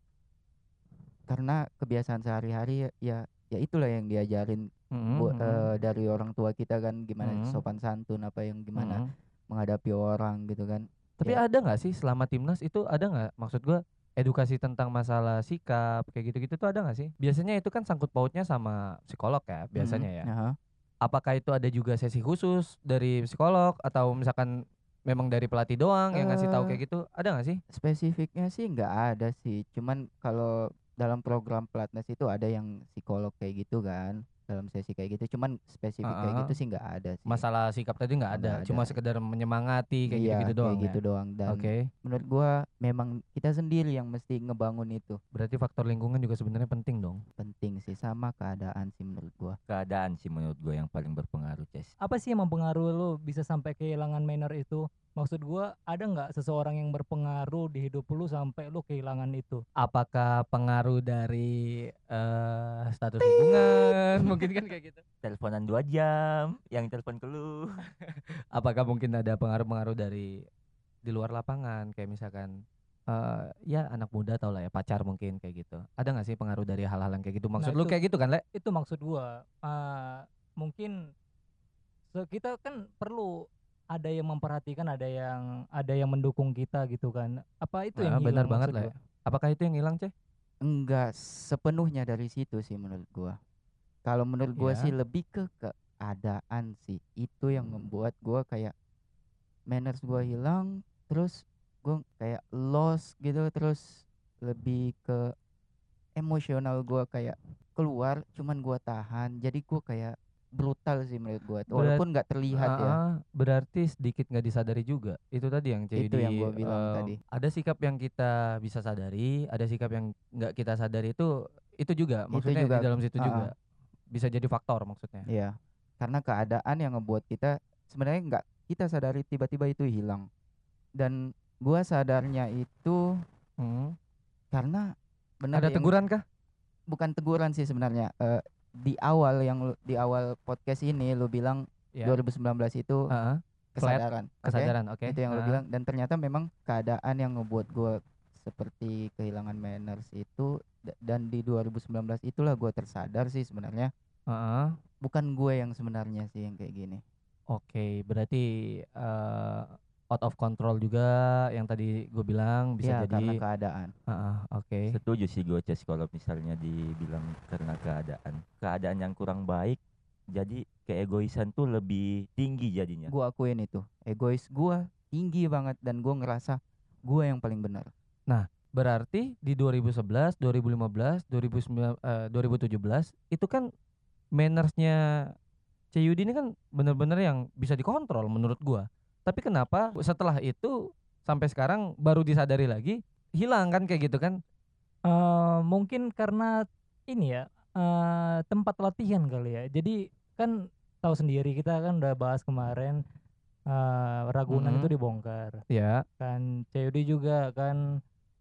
karena kebiasaan sehari-hari ya ya, ya itulah yang diajarin Mm-mm, bu- mm-mm, eh, dari orang tua kita kan gimana Mm. sopan santun apa yang gimana mm-mm. menghadapi orang gitu kan. Tapi Ya. ada nggak sih selama timnas itu ada nggak? Maksud gua edukasi tentang masalah sikap kayak gitu-gitu tuh ada nggak sih? Biasanya itu kan sangkut pautnya sama psikolog ya biasanya Mm, ya. aha. Apakah itu ada juga sesi khusus dari psikolog atau misalkan memang dari pelatih doang yang ngasih tahu Eh, kayak gitu? Ada nggak sih? Spesifiknya sih nggak ada sih, cuman kalau dalam program pelatnas itu ada yang psikolog kayak gitu kan. dalam sesi kayak gitu. Cuman spesifik kayak Heeh. gitu sih nggak ada sih. Masalah sikap tadi nggak ada, Nggak cuma ada. sekedar menyemangati kayak Iya, gitu-gitu doang kayak ya. gitu doang. Dan Oke. menurut gua memang kita sendiri yang mesti ngebangun itu. Berarti faktor lingkungan juga sebenarnya penting dong. Penting sih, sama keadaan sih menurut gua. Keadaan sih menurut gue yang paling berpengaruh, Ces. Apa sih yang mempengaruhi lo bisa sampai kehilangan manner itu? Maksud gua ada nggak seseorang yang berpengaruh di hidup lu sampai lu kehilangan itu? Apakah pengaruh dari eh, status hubungan? Mungkin kan kayak gitu. Teleponan dua jam, yang telepon ke lu. Apakah mungkin ada pengaruh-pengaruh dari di luar lapangan kayak misalkan eh ya anak muda tau lah ya, pacar mungkin kayak gitu. Ada nggak sih pengaruh dari hal-hal yang kayak gitu? Maksud Nah, lu itu- kayak gitu kan, Le? Itu maksud gua. Ah, mungkin se- kita kan perlu ada yang memperhatikan, ada yang ada yang mendukung kita gitu kan. Apa itu Ah, yang benar hilang banget maksud lah. gua? Ya. Apakah itu yang hilang, Ceh? Enggak sepenuhnya dari situ sih menurut gua. Kalau menurut gua Iya. sih lebih ke keadaan sih. Itu yang membuat gua kayak manners gua hilang, terus gua kayak lost gitu, terus lebih ke emosional gua kayak keluar, cuman gua tahan. Jadi gua kayak brutal sih menurut gua. Berat- Walaupun nggak terlihat ya. Ah, berarti sedikit nggak disadari juga. Itu tadi yang jadi Itu yang gua bilang em, tadi. ada sikap yang kita bisa sadari, ada sikap yang nggak kita sadari itu itu juga Itu maksudnya juga, di dalam situ ah, juga bisa jadi faktor maksudnya. Iya. Karena keadaan yang ngebuat kita sebenarnya nggak kita sadari tiba-tiba itu hilang. Dan gua sadarnya itu Hmm. karena benar Ada yang- teguran kah? bukan teguran sih sebenarnya. Eh, di awal yang lu- di awal podcast ini lu bilang Ya. dua ribu sembilan belas itu Ah, ah, kesadaran. Oke? kesadaran, oke. Itu yang lu Ah, bilang, dan ternyata memang keadaan yang ngebuat gua seperti kehilangan manners itu, da- dan di dua ribu sembilan belas itulah gua tersadar sih sebenarnya ah, ah. bukan gue yang sebenarnya sih yang kayak gini. Oke, berarti eh, out of control juga yang tadi gue bilang bisa Ya, karena jadi. keadaan. Ah, ah, oke. Setuju sih gue, Ces, kalau misalnya dibilang karena keadaan. Keadaan yang kurang baik, jadi keegoisan tuh lebih tinggi jadinya. Gua akuin itu. Egois gua tinggi banget dan gua ngerasa gua yang paling benar. Berarti di dua ribu sebelas, dua ribu lima belas, dua ribu sembilan, eh, dua ribu tujuh belas itu kan mannersnya Ceyudi ini kan bener-bener yang bisa dikontrol menurut gua. Tapi kenapa setelah itu sampai sekarang baru disadari lagi hilang kan kayak gitu kan? Eh, mungkin karena ini ya, eh, tempat latihan kali ya. Jadi kan tahu sendiri, kita kan udah bahas kemarin, eh, Ragunan Mm-mm. itu dibongkar Ya, kan, C U D juga kan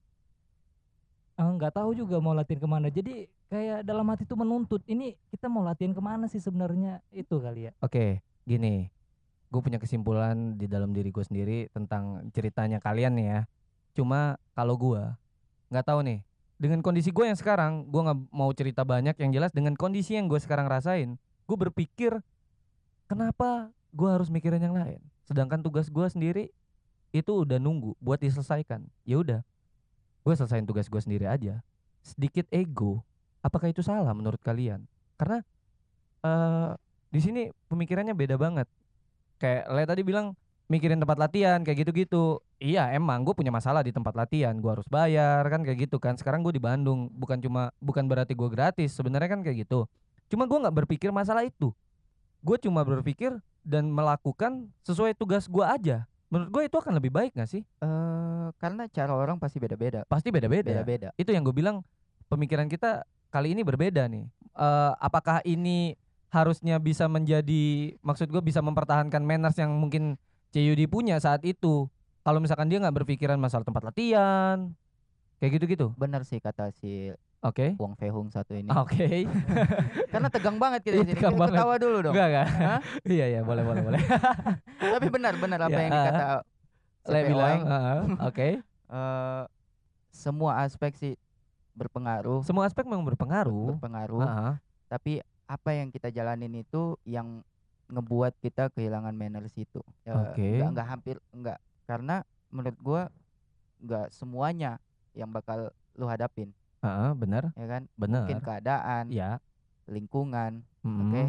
eh, nggak tahu juga mau latihan kemana. Jadi kayak dalam hati tuh menuntut, ini kita mau latihan kemana sih sebenarnya, itu kali ya. oke, gini. Gue punya kesimpulan di dalam diri gue sendiri tentang ceritanya kalian nih ya. Cuma kalau gua nggak tahu nih, dengan kondisi gue yang sekarang, gue nggak mau cerita banyak. Yang jelas dengan kondisi yang gue sekarang rasain, gue berpikir kenapa gue harus mikirin yang lain, sedangkan tugas gue sendiri itu udah nunggu buat diselesaikan. Ya udah, gue selesain tugas gue sendiri aja. Sedikit ego, apakah itu salah menurut kalian? Karena eh di sini pemikirannya beda banget. Kayak Le tadi bilang mikirin tempat latihan kayak gitu-gitu. Iya, emang gue punya masalah di tempat latihan, gue harus bayar kan kayak gitu kan. Sekarang gue di Bandung, bukan cuma bukan berarti gue gratis, sebenarnya kan kayak gitu. Cuma gue nggak berpikir masalah itu. Gue cuma berpikir dan melakukan sesuai tugas gue aja. Menurut gue itu akan lebih baik gak sih? Eh karena cara orang pasti beda-beda. Pasti beda-beda. Beda-beda. Itu yang gue bilang, pemikiran kita kali ini berbeda nih. Eh apakah ini harusnya bisa menjadi, maksud gue bisa mempertahankan manners yang mungkin Ceyudi punya saat itu. Kalau misalkan dia nggak berpikiran masalah tempat latihan, kayak gitu-gitu. Benar sih kata si Oke, Wong Fehung satu ini. oke. Karena tegang banget kita Iya, di sini. tegang Kita banget. ketawa dulu dong. Enggak kan? Hah? Iya iya, boleh boleh boleh. Tapi benar-benar apa Ya, yang dikata si Le P O bilang, Eng, heeh, oke. eh, semua aspek sih berpengaruh, Semua aspek memang berpengaruh. berpengaruh. Heeh. Tapi apa yang kita jalanin itu yang ngebuat kita kehilangan manners itu. Ya, Oke. Enggak, enggak hampir enggak, karena menurut gua enggak semuanya yang bakal lu hadapin, Heeh, benar, ya kan? benar. Mungkin keadaan, Iya. lingkungan, Mm-mm. oke.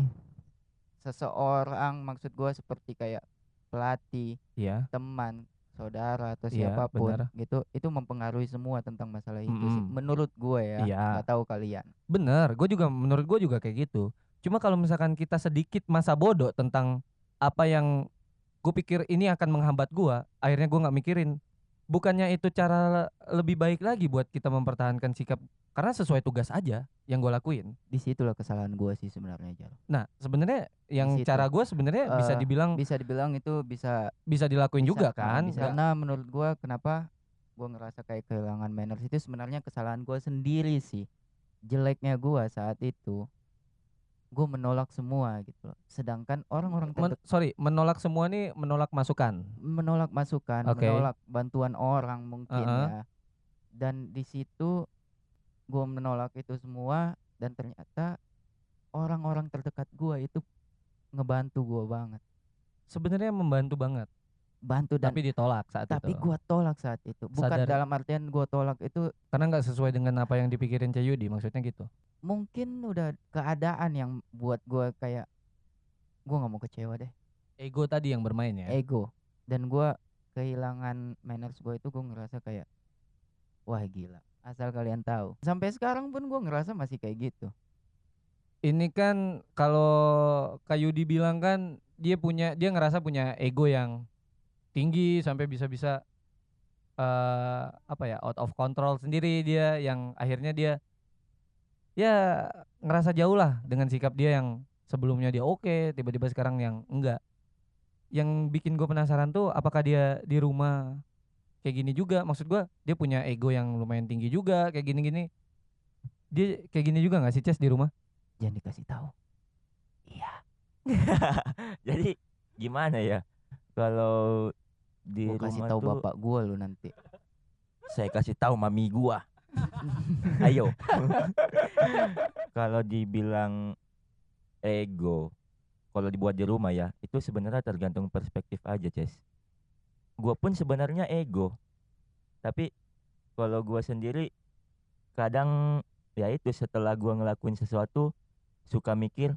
Seseorang, maksud gua seperti kayak pelatih, Iya. teman, saudara atau Iya, siapapun benar. gitu, itu mempengaruhi semua tentang masalah itu sih. Mm-mm. Menurut gue ya, Iya. nggak tahu kalian. Bener, gue juga menurut gue juga kayak gitu. Cuma kalau misalkan kita sedikit masa bodoh tentang apa yang gue pikir ini akan menghambat gue, akhirnya gue nggak mikirin. Bukannya itu cara lebih baik lagi buat kita mempertahankan sikap, karena sesuai tugas aja yang gue lakuin. Disitulah kesalahan gue sih sebenarnya, Jal. Nah sebenarnya yang situ. cara gue sebenarnya bisa Eh, dibilang Bisa dibilang itu bisa bisa dilakuin bisa, juga ah, kan. bisa. Nggak- Karena menurut gue kenapa gue ngerasa kayak kehilangan manners itu sebenarnya kesalahan gue sendiri sih. Jeleknya gue saat itu gue menolak semua gitu loh. Sedangkan orang-orang men- terdekat sorry, menolak semua nih, menolak masukan. menolak masukan, Oke. menolak bantuan orang mungkin Uh-uh. ya. Dan di situ gue menolak itu semua dan ternyata orang-orang terdekat gue itu ngebantu gue banget, Sebenarnya membantu banget, bantu dan tapi ditolak saat tapi itu. gue tolak saat itu. Bukan Sadar. dalam artian gue tolak itu Karena nggak sesuai dengan apa yang dipikirin Cayudi, maksudnya gitu. mungkin udah keadaan yang buat gue kayak gue nggak mau kecewa deh, Ego tadi yang bermain ya. ego. Dan gue kehilangan manners gue itu gue ngerasa kayak wah gila, asal kalian tahu sampai sekarang pun gue ngerasa masih kayak gitu. Ini kan kalau Kayudi bilang kan dia punya, dia ngerasa punya ego yang tinggi sampai bisa-bisa eh apa ya, out of control sendiri dia, yang akhirnya dia ya ngerasa jauh lah dengan sikap dia yang sebelumnya dia oke, tiba-tiba sekarang yang enggak. Yang bikin gue penasaran tuh apakah dia di rumah kayak gini juga. Maksud gue dia punya ego yang lumayan tinggi juga kayak gini-gini. Dia kayak gini juga nggak sih, Ces, di rumah? Jangan dikasih tahu. Iya. Jadi gimana ya? Kalau di Gue rumah kasih tahu tuh bapak gue lu nanti. saya kasih tahu mami gua. Ayo. Kalau dibilang ego, kalau dibuat di rumah ya, itu sebenarnya tergantung perspektif aja, Ces. Gua pun sebenarnya ego. Tapi kalau gua sendiri kadang ya itu setelah gua ngelakuin sesuatu suka mikir,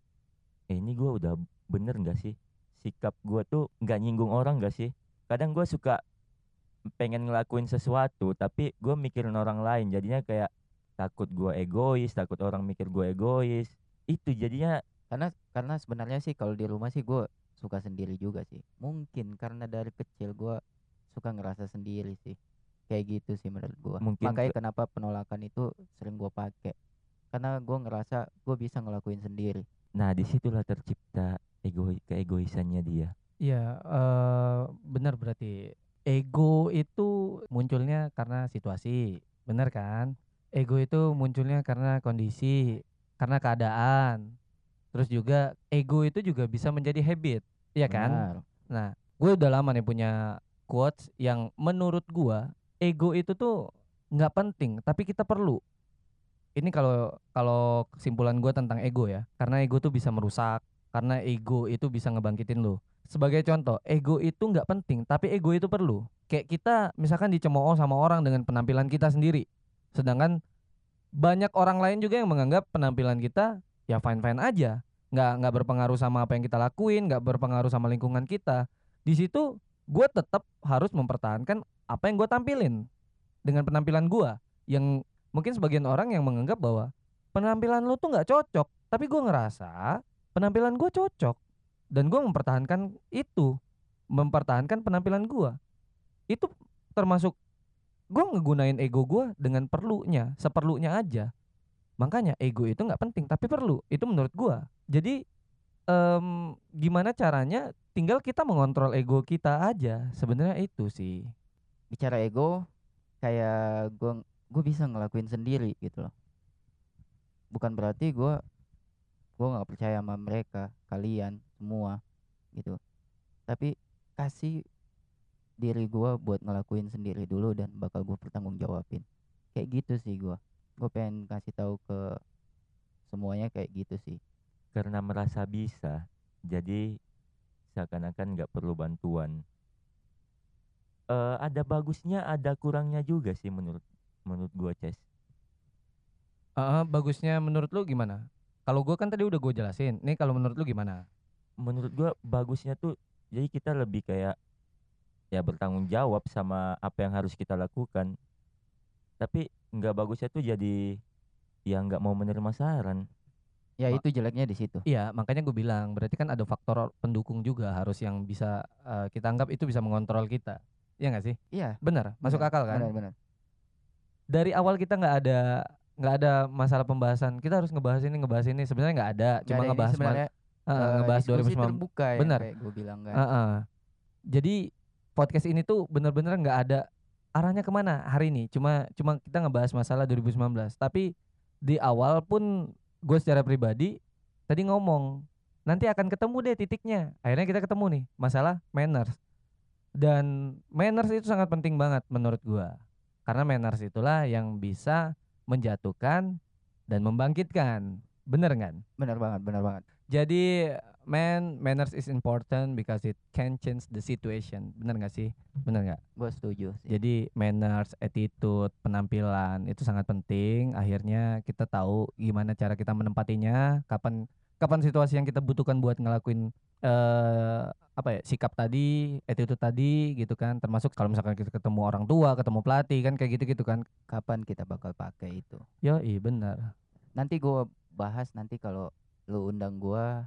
eh ini gua udah bener nggak sih? Sikap gua tuh nggak nyinggung orang nggak sih? Kadang gua suka pengen ngelakuin sesuatu tapi gue mikirin orang lain, jadinya kayak takut gue egois, takut orang mikir gue egois. Itu jadinya Karena karena sebenarnya sih kalau di rumah sih gue suka sendiri juga sih. Mungkin karena dari kecil gue suka ngerasa sendiri sih. Kayak gitu sih menurut gue. Mungkin Makanya ke- kenapa penolakan itu sering gue pakai. Karena gue ngerasa gue bisa ngelakuin sendiri. nah disitulah tercipta ego keegoisannya dia. Iya, eh benar, berarti ego itu munculnya karena situasi, benar kan? Ego itu munculnya karena kondisi, karena keadaan. Terus juga ego itu juga bisa menjadi habit, iya kan? Benar. Nah, gue udah lama nih punya quotes yang menurut gua ego itu tuh nggak penting, tapi kita perlu. Ini kalau kalau kesimpulan gua tentang ego ya, karena ego tuh bisa merusak, karena ego itu bisa ngebangkitin lo. Sebagai contoh, ego itu nggak penting, tapi ego itu perlu. Kayak kita misalkan dicemooh sama orang dengan penampilan kita sendiri, sedangkan banyak orang lain juga yang menganggap penampilan kita ya fine fine aja, nggak nggak berpengaruh sama apa yang kita lakuin, nggak berpengaruh sama lingkungan kita. Di situ gue tetap harus mempertahankan apa yang gue tampilin dengan penampilan gue, yang mungkin sebagian orang yang menganggap bahwa penampilan lu tuh nggak cocok, tapi gue ngerasa penampilan gue cocok dan gue mempertahankan itu, mempertahankan penampilan gue. Itu termasuk gue ngegunain ego gue dengan perlunya, seperlunya aja. Makanya ego itu nggak penting tapi perlu, itu menurut gue. Jadi em, gimana caranya, tinggal kita mengontrol ego kita aja, sebenarnya itu sih. Bicara ego, kayak gue gue bisa ngelakuin sendiri gitu loh. Bukan berarti gue gue nggak percaya sama mereka, kalian semua gitu. Tapi kasih diri gue buat ngelakuin sendiri dulu dan bakal gue pertanggung jawabin. Kayak gitu sih gue. Gue pengen kasih tahu ke semuanya kayak gitu sih. Karena merasa bisa, jadi seakan-akan nggak perlu bantuan. Eh ada bagusnya, ada kurangnya juga sih menurut menurut gua, Ces. Heeh, bagusnya menurut lu gimana? Kalau gue kan tadi udah gue jelasin. Nih kalau menurut lu gimana? Menurut gua bagusnya tuh jadi kita lebih kayak ya bertanggung jawab sama apa yang harus kita lakukan. Tapi nggak bagusnya tuh jadi ya nggak mau menerima saran. Ya Ma- itu jeleknya di situ. Iya, makanya gue bilang berarti kan ada faktor pendukung juga harus yang bisa eh, kita anggap itu bisa mengontrol kita. Iya nggak sih? Iya. Benar, masuk benar, akal kan? Benar-benar. Dari awal kita nggak ada nggak ada masalah pembahasan. Kita harus ngebahas ini, ngebahas ini. Sebenarnya nggak ada, Nggak cuma ada, ini ngebahas ma- sebenarnya eh, eh, ngebahas diskusi dua ribu sembilan belas. terbuka ya Benar. kayak gue bilang kan. Heeh. Jadi podcast ini tuh bener-bener nggak ada arahnya kemana hari ini. Cuma cuma kita ngebahas masalah dua ribu sembilan belas. Tapi di awal pun gue secara pribadi tadi ngomong nanti akan ketemu deh titiknya. Akhirnya kita ketemu nih masalah manners. Dan manners itu sangat penting banget menurut gue. Karena manners itulah yang bisa menjatuhkan dan membangkitkan. Bener kan? Benar banget, benar banget. Jadi man manners is important because it can change the situation. Bener gak sih? Bener gak? Gue setuju sih. Jadi manners, attitude, penampilan itu sangat penting. Akhirnya kita tahu gimana cara kita menempatinya, kapan kapan situasi yang kita butuhkan buat ngelakuin eh apa ya sikap tadi, attitude tadi gitu kan. Termasuk kalau misalkan kita ketemu orang tua, ketemu pelatih kan kayak gitu-gitu kan. Kapan kita bakal pakai itu? Yoi bener. Nanti gue bahas nanti kalau lu undang gua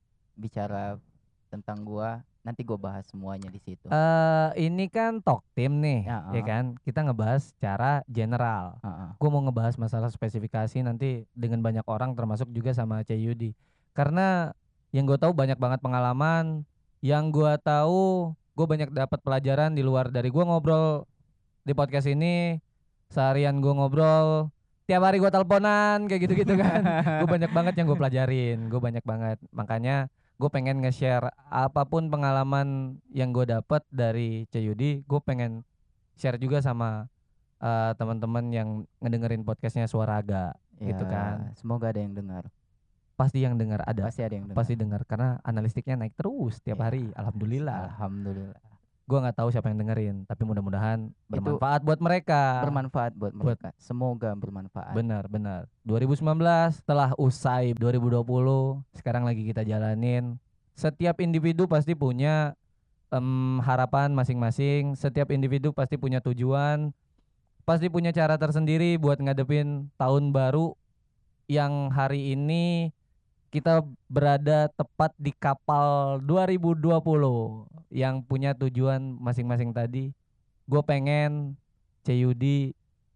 bicara tentang gua, nanti gua bahas semuanya di situ. Eh ini kan talk team nih, Ya, ya uh. kan? Kita ngebahas secara general. Heeh. Gue mau ngebahas masalah spesifikasi nanti dengan banyak orang termasuk juga sama Ceyudi. Karena yang gue tahu banyak banget pengalaman, yang gue tahu gue banyak dapat pelajaran di luar dari gue ngobrol di podcast ini. Seharian gue ngobrol, tiap hari gue teleponan kayak gitu-gitu kan. Gue banyak banget yang gue pelajarin, gue banyak banget. Makanya gue pengen nge-share apapun pengalaman yang gue dapat dari Ceyudi, gue pengen share juga sama uh, teman-teman yang ngedengerin podcastnya Suara Aga, gitu kan. Semoga ada yang dengar. Pasti yang dengar ada, Pasti ada yang dengar. pasti dengar karena analistiknya naik terus tiap Ya, hari. Alhamdulillah. Alhamdulillah. Gue nggak tahu siapa yang dengerin, tapi mudah-mudahan bermanfaat buat mereka. Bermanfaat buat Buat- mereka. Semoga bermanfaat. Benar, benar. dua ribu sembilan belas setelah usai dua ribu dua puluh, sekarang lagi kita jalanin. Setiap individu pasti punya em, harapan masing-masing. Setiap individu pasti punya tujuan, pasti punya cara tersendiri buat ngadepin tahun baru yang hari ini kita berada tepat di kapal dua ribu dua puluh yang punya tujuan masing-masing tadi. Gue pengen Ceyudi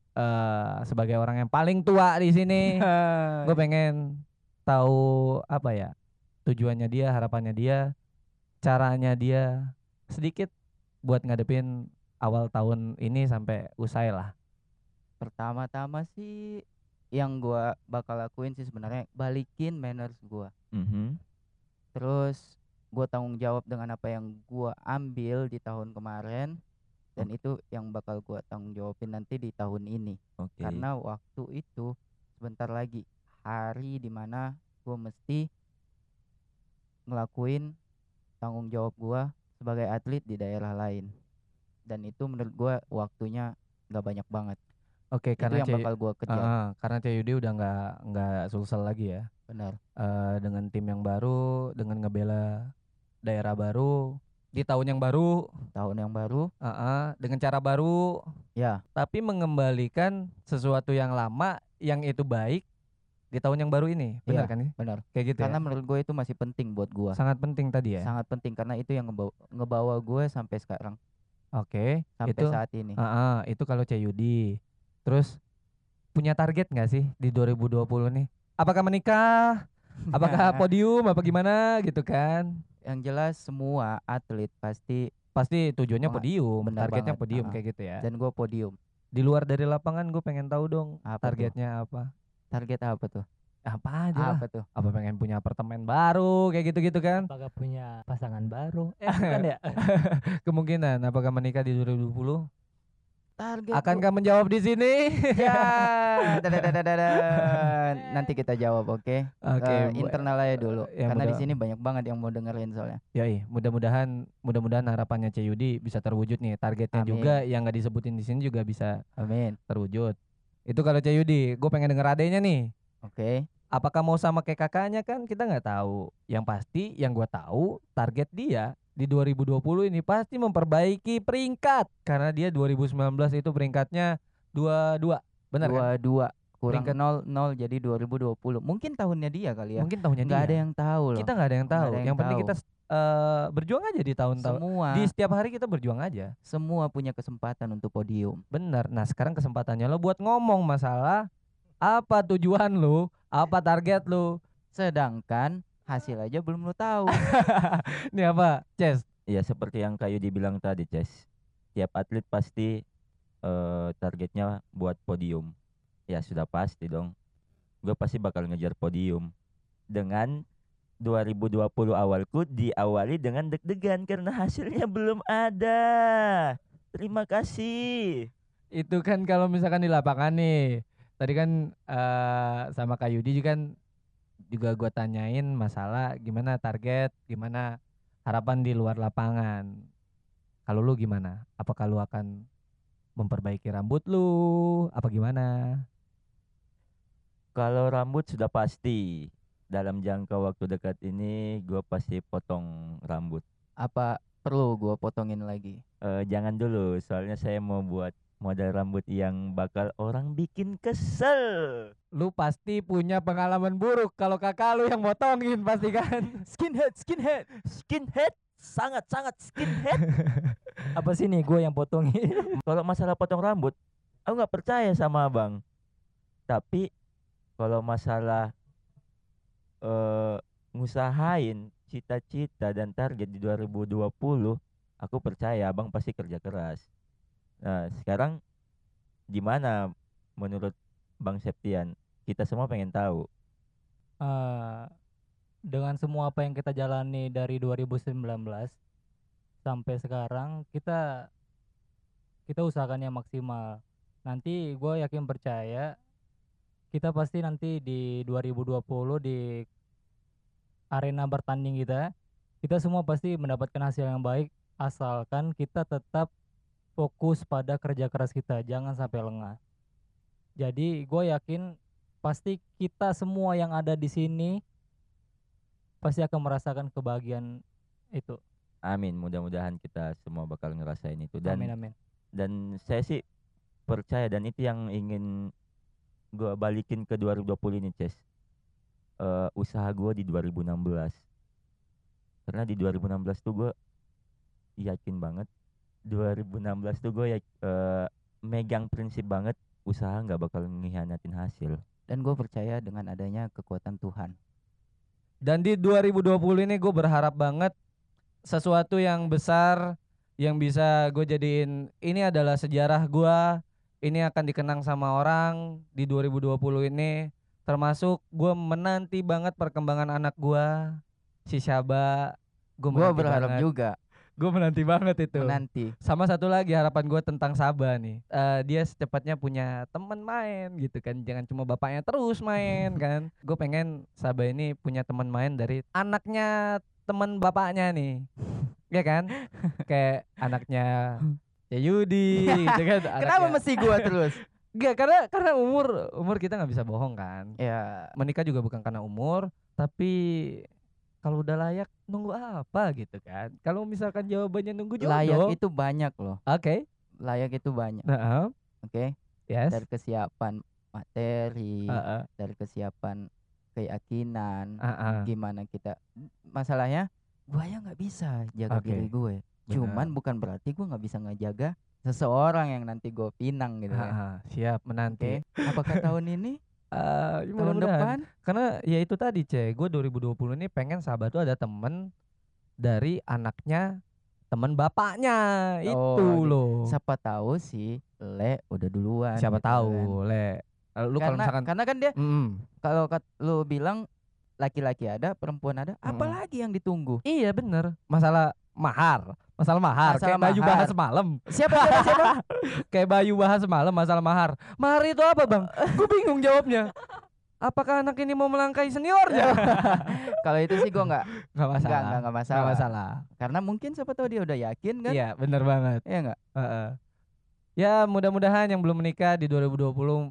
eh sebagai orang yang paling tua di sini, gue pengen tahu apa ya tujuannya dia, harapannya dia, caranya dia sedikit buat ngadepin awal tahun ini sampai usai lah. Pertama-tama sih yang gua bakal lakuin sih sebenarnya balikin manners gua. Mhm. Terus gua tanggung jawab dengan apa yang gua ambil di tahun kemarin dan itu yang bakal gua tanggung jawabin nanti di tahun ini. Oke. Karena waktu itu sebentar lagi hari dimana gua mesti ngelakuin tanggung jawab gua sebagai atlet di daerah lain. Dan itu menurut gua waktunya nggak banyak banget. Oke, Itu karena yang Cey- bakal gua kejar. Ah, karena Ceyudi udah nggak nggak sulsel lagi ya. Benar. Eh, dengan tim yang baru, dengan ngebela daerah baru di tahun yang baru, Tahun yang baru, ah, ah, dengan cara baru, ya tapi mengembalikan sesuatu yang lama yang itu baik di tahun yang baru ini, benar Iya, kan? Ya? benar. Kayak gitu Karena ya. menurut gue itu masih penting buat gua. Sangat penting tadi ya. Sangat penting karena itu yang ngebawa, ngebawa gue sampai sekarang, Oke, sampai itu saat ini. ah, ah, itu kalau Ceyudi. Terus punya target nggak sih di dua ribu dua puluh nih? Apakah menikah? Apakah podium? Apa gimana gitu kan? Yang jelas semua atlet pasti, Pasti tujuannya Wah, podium, benar targetnya banget, podium ah. kayak gitu ya. dan gue podium. Di luar dari lapangan gue pengen tahu dong Apa tuh? targetnya apa? Target apa tuh? Apa aja lah. Apa tuh? Apa pengen punya apartemen baru kayak gitu-gitu kan? Apakah punya pasangan baru? Eh bukan ya? Kemungkinan apakah menikah di dua ribu dua puluh? Target Akankah menjawab di sini? ya. Dadadadadadan. Nanti kita jawab, oke? Oke, Eh, bu- internal aja dulu. ya, Karena di mudah- sini banyak banget yang mau dengerin soalnya. Yoi, mudah-mudahan mudah-mudahan harapannya Ceyudi bisa terwujud nih. Targetnya Amin. juga yang nggak disebutin di sini juga bisa Amin. terwujud. Itu kalau Ceyudi, gue pengen denger adanya nih. Oke. Apakah mau sama kayak kakaknya kan kita nggak tahu. Yang pasti yang gue tahu target dia di dua ribu dua puluh ini pasti memperbaiki peringkat karena dia dua ribu sembilan belas itu peringkatnya dua dua. Benar kan? Dua-dua kurang Peringkat- nol nol jadi dua ribu dua puluh. Mungkin tahunnya dia kali ya. Mungkin tahunnya Nggak dia. ada yang tahu loh. Kita nggak ada yang Nggak tahu. ada yang Yang penting tahu. kita eh, berjuang aja di tahun-tahun. semua Di setiap hari kita berjuang aja. semua punya kesempatan untuk podium. Bener. Nah sekarang kesempatannya lo buat ngomong masalah apa tujuan lu, apa target lu. Sedangkan hasil aja belum lu tahu. Ini apa, Ces? Ya seperti yang Kayu dibilang tadi, Ces. Tiap atlet pasti eh, targetnya buat podium. Ya sudah pasti dong. Gue pasti bakal ngejar podium. Dengan dua ribu dua puluh awalku diawali dengan deg-degan karena hasilnya belum ada. Terima kasih. Itu kan kalau misalkan di lapangan nih. Tadi kan eh, sama Kak Yudi juga kan juga gua tanyain masalah gimana target, gimana harapan di luar lapangan. Kalau lu gimana? Apakah lu akan memperbaiki rambut lu? Apa gimana? Kalau rambut sudah pasti. Dalam jangka waktu dekat ini gue pasti potong rambut. Apa perlu gua potongin lagi? Eh, jangan dulu, soalnya saya mau buat model rambut yang bakal orang bikin kesel. Lu pasti punya pengalaman buruk kalau kakak lu yang motongin pasti kan. Skinhead, skinhead, skinhead, sangat-sangat skinhead. Apa sih nih gue yang potongin? Kalau masalah potong rambut, aku nggak percaya sama abang. Tapi kalau masalah eh ngusahain cita-cita dan target di dua ribu dua puluh, aku percaya abang pasti kerja keras. Nah, sekarang gimana menurut Bang Septian? Kita semua pengen tahu. Eh, dengan semua apa yang kita jalani dari dua ribu sembilan belas sampai sekarang, kita kita usahakan yang maksimal. Nanti gue yakin percaya kita pasti nanti di dua ribu dua puluh di arena bertanding kita, kita semua pasti mendapatkan hasil yang baik asalkan kita tetap fokus pada kerja keras kita, jangan sampai lengah. Jadi gue yakin pasti kita semua yang ada di sini pasti akan merasakan kebahagiaan itu. Amin, mudah-mudahan kita semua bakal ngerasain itu. Dan Amin amin. dan saya sih percaya, dan itu yang ingin gua balikin ke dua ribu dua puluh ini, Ces. Eh, usaha gua di dua ribu enam belas. Karena di dua ribu enam belas tuh gua yakin banget, dua ribu enam belas tuh gue ya eh, megang prinsip banget, usaha nggak bakal ngehianatin hasil. Dan gue percaya dengan adanya kekuatan Tuhan. Dan di dua ribu dua puluh ini gue berharap banget sesuatu yang besar yang bisa gue jadiin, ini adalah sejarah gue, ini akan dikenang sama orang di dua ribu dua puluh ini. Termasuk gue menanti banget perkembangan anak gue, si Syaba. Gue Gue berharap juga Gue menanti banget itu. menanti. Sama satu lagi harapan gue tentang Saba nih. Eh, dia secepatnya punya teman main gitu kan. Jangan cuma bapaknya terus main kan. Gue pengen Saba ini punya teman main dari anaknya teman bapaknya nih. Ya kan? Kayak anaknya ya Yudi gitu kan. Kenapa Anaknya- mesti gue terus? Enggak, karena karena umur umur kita nggak bisa bohong kan. Ya, Menikah juga bukan karena umur, tapi kalau udah layak nunggu apa gitu kan. Kalau misalkan jawabannya nunggu jodoh. layak itu banyak loh. Oke. Layak itu banyak. Nah, Oke. yes. Dari kesiapan materi, Heeh. dari kesiapan keyakinan, Heeh. gimana kita. Masalahnya gue ya nggak bisa jaga Oke, diri gue. Cuman bukan berarti gue nggak bisa ngejaga seseorang yang nanti gue pinang gitu kan. Heeh, siap Oke. menanti. Apakah tahun ini? Eh, Tahun mudah-mudahan. depan? Karena ya itu tadi, Ce, gue dua ribu dua puluh ini pengen sahabat tuh ada temen dari anaknya temen bapaknya. Oh, Itu gitu. loh. Siapa tahu sih Le udah duluan. Siapa gitu tahu, kan. Le. Eh, Lu kalau Karena misalkan karena kan dia Mm. kalau kat- lu bilang laki-laki ada, perempuan ada, Mm-mm. apalagi yang ditunggu? Iya bener. Masalah mahar. Masalah mahar. Masalah Kayak Bayu mahar. bahas semalam. Siapa siapa siapa? Kayak Bayu bahas semalam masalah mahar. Mahar itu apa bang? Gue bingung jawabnya. Apakah anak ini mau melangkahi seniornya? Kalau itu sih gua nggak Gak masalah. nggak nggak nggak masalah. Nggak masalah. Karena mungkin siapa tahu dia udah yakin kan? Iya bener banget. Iya nggak? Heeh. Ya mudah-mudahan yang belum menikah di dua ribu dua puluh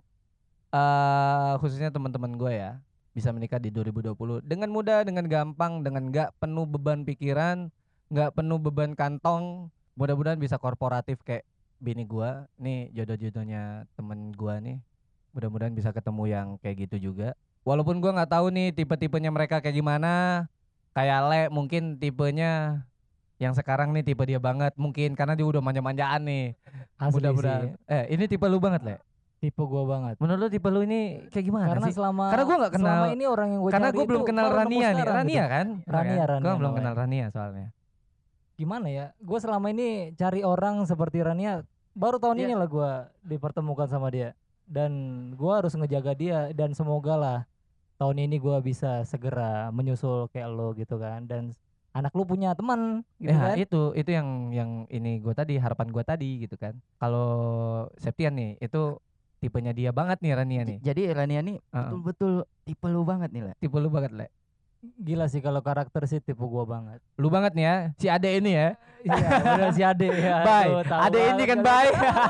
eh khususnya teman-teman gue ya bisa menikah di dua ribu dua puluh dengan mudah, dengan gampang, dengan nggak penuh beban pikiran, nggak penuh beban kantong. Mudah-mudahan bisa korporatif kayak bini gue nih, jodoh-jodohnya temen gue nih Mudah-mudahan bisa ketemu yang kayak gitu juga. Walaupun gua nggak tahu nih tipe-tipenya mereka kayak gimana. Kayak Le mungkin tipenya yang sekarang nih tipe dia banget mungkin karena dia udah manja-manjaan nih. Asli Mudah-mudahan. sih. Eh, ini tipe lu banget, Le. Tipe gua banget. Menurut lu tipe lu ini kayak gimana Karena sih? selama Karena gua nggak kenal. selama ini orang yang gua Karena cari gue belum itu kenal baru nemu Rania nih. sekarang Rania gitu. kan? Rania, Gue Rania belum namanya. kenal Rania soalnya. Gimana ya? Gue selama ini cari orang seperti Rania baru tahun Iya. ini lah gua dipertemukan sama dia. Dan gua harus ngejaga dia dan semoga lah tahun ini gua bisa segera menyusul kayak lo gitu kan, dan anak lu punya teman gitu Ya kan. itu itu yang yang ini gue tadi harapan gue tadi gitu kan. Kalau Septian nih itu tipenya dia banget nih Rania nih. J- Jadi Rania nih Heeh. betul-betul tipe lu banget nih, Le. Tipe lu banget Le. Gila sih kalau karakter sih tipe gua banget. Lu banget nih ya. Si Ade ini ya. Iya, bener si Ade ya. Bye. Aduh, tahu Ade ini banget kan kali. bye.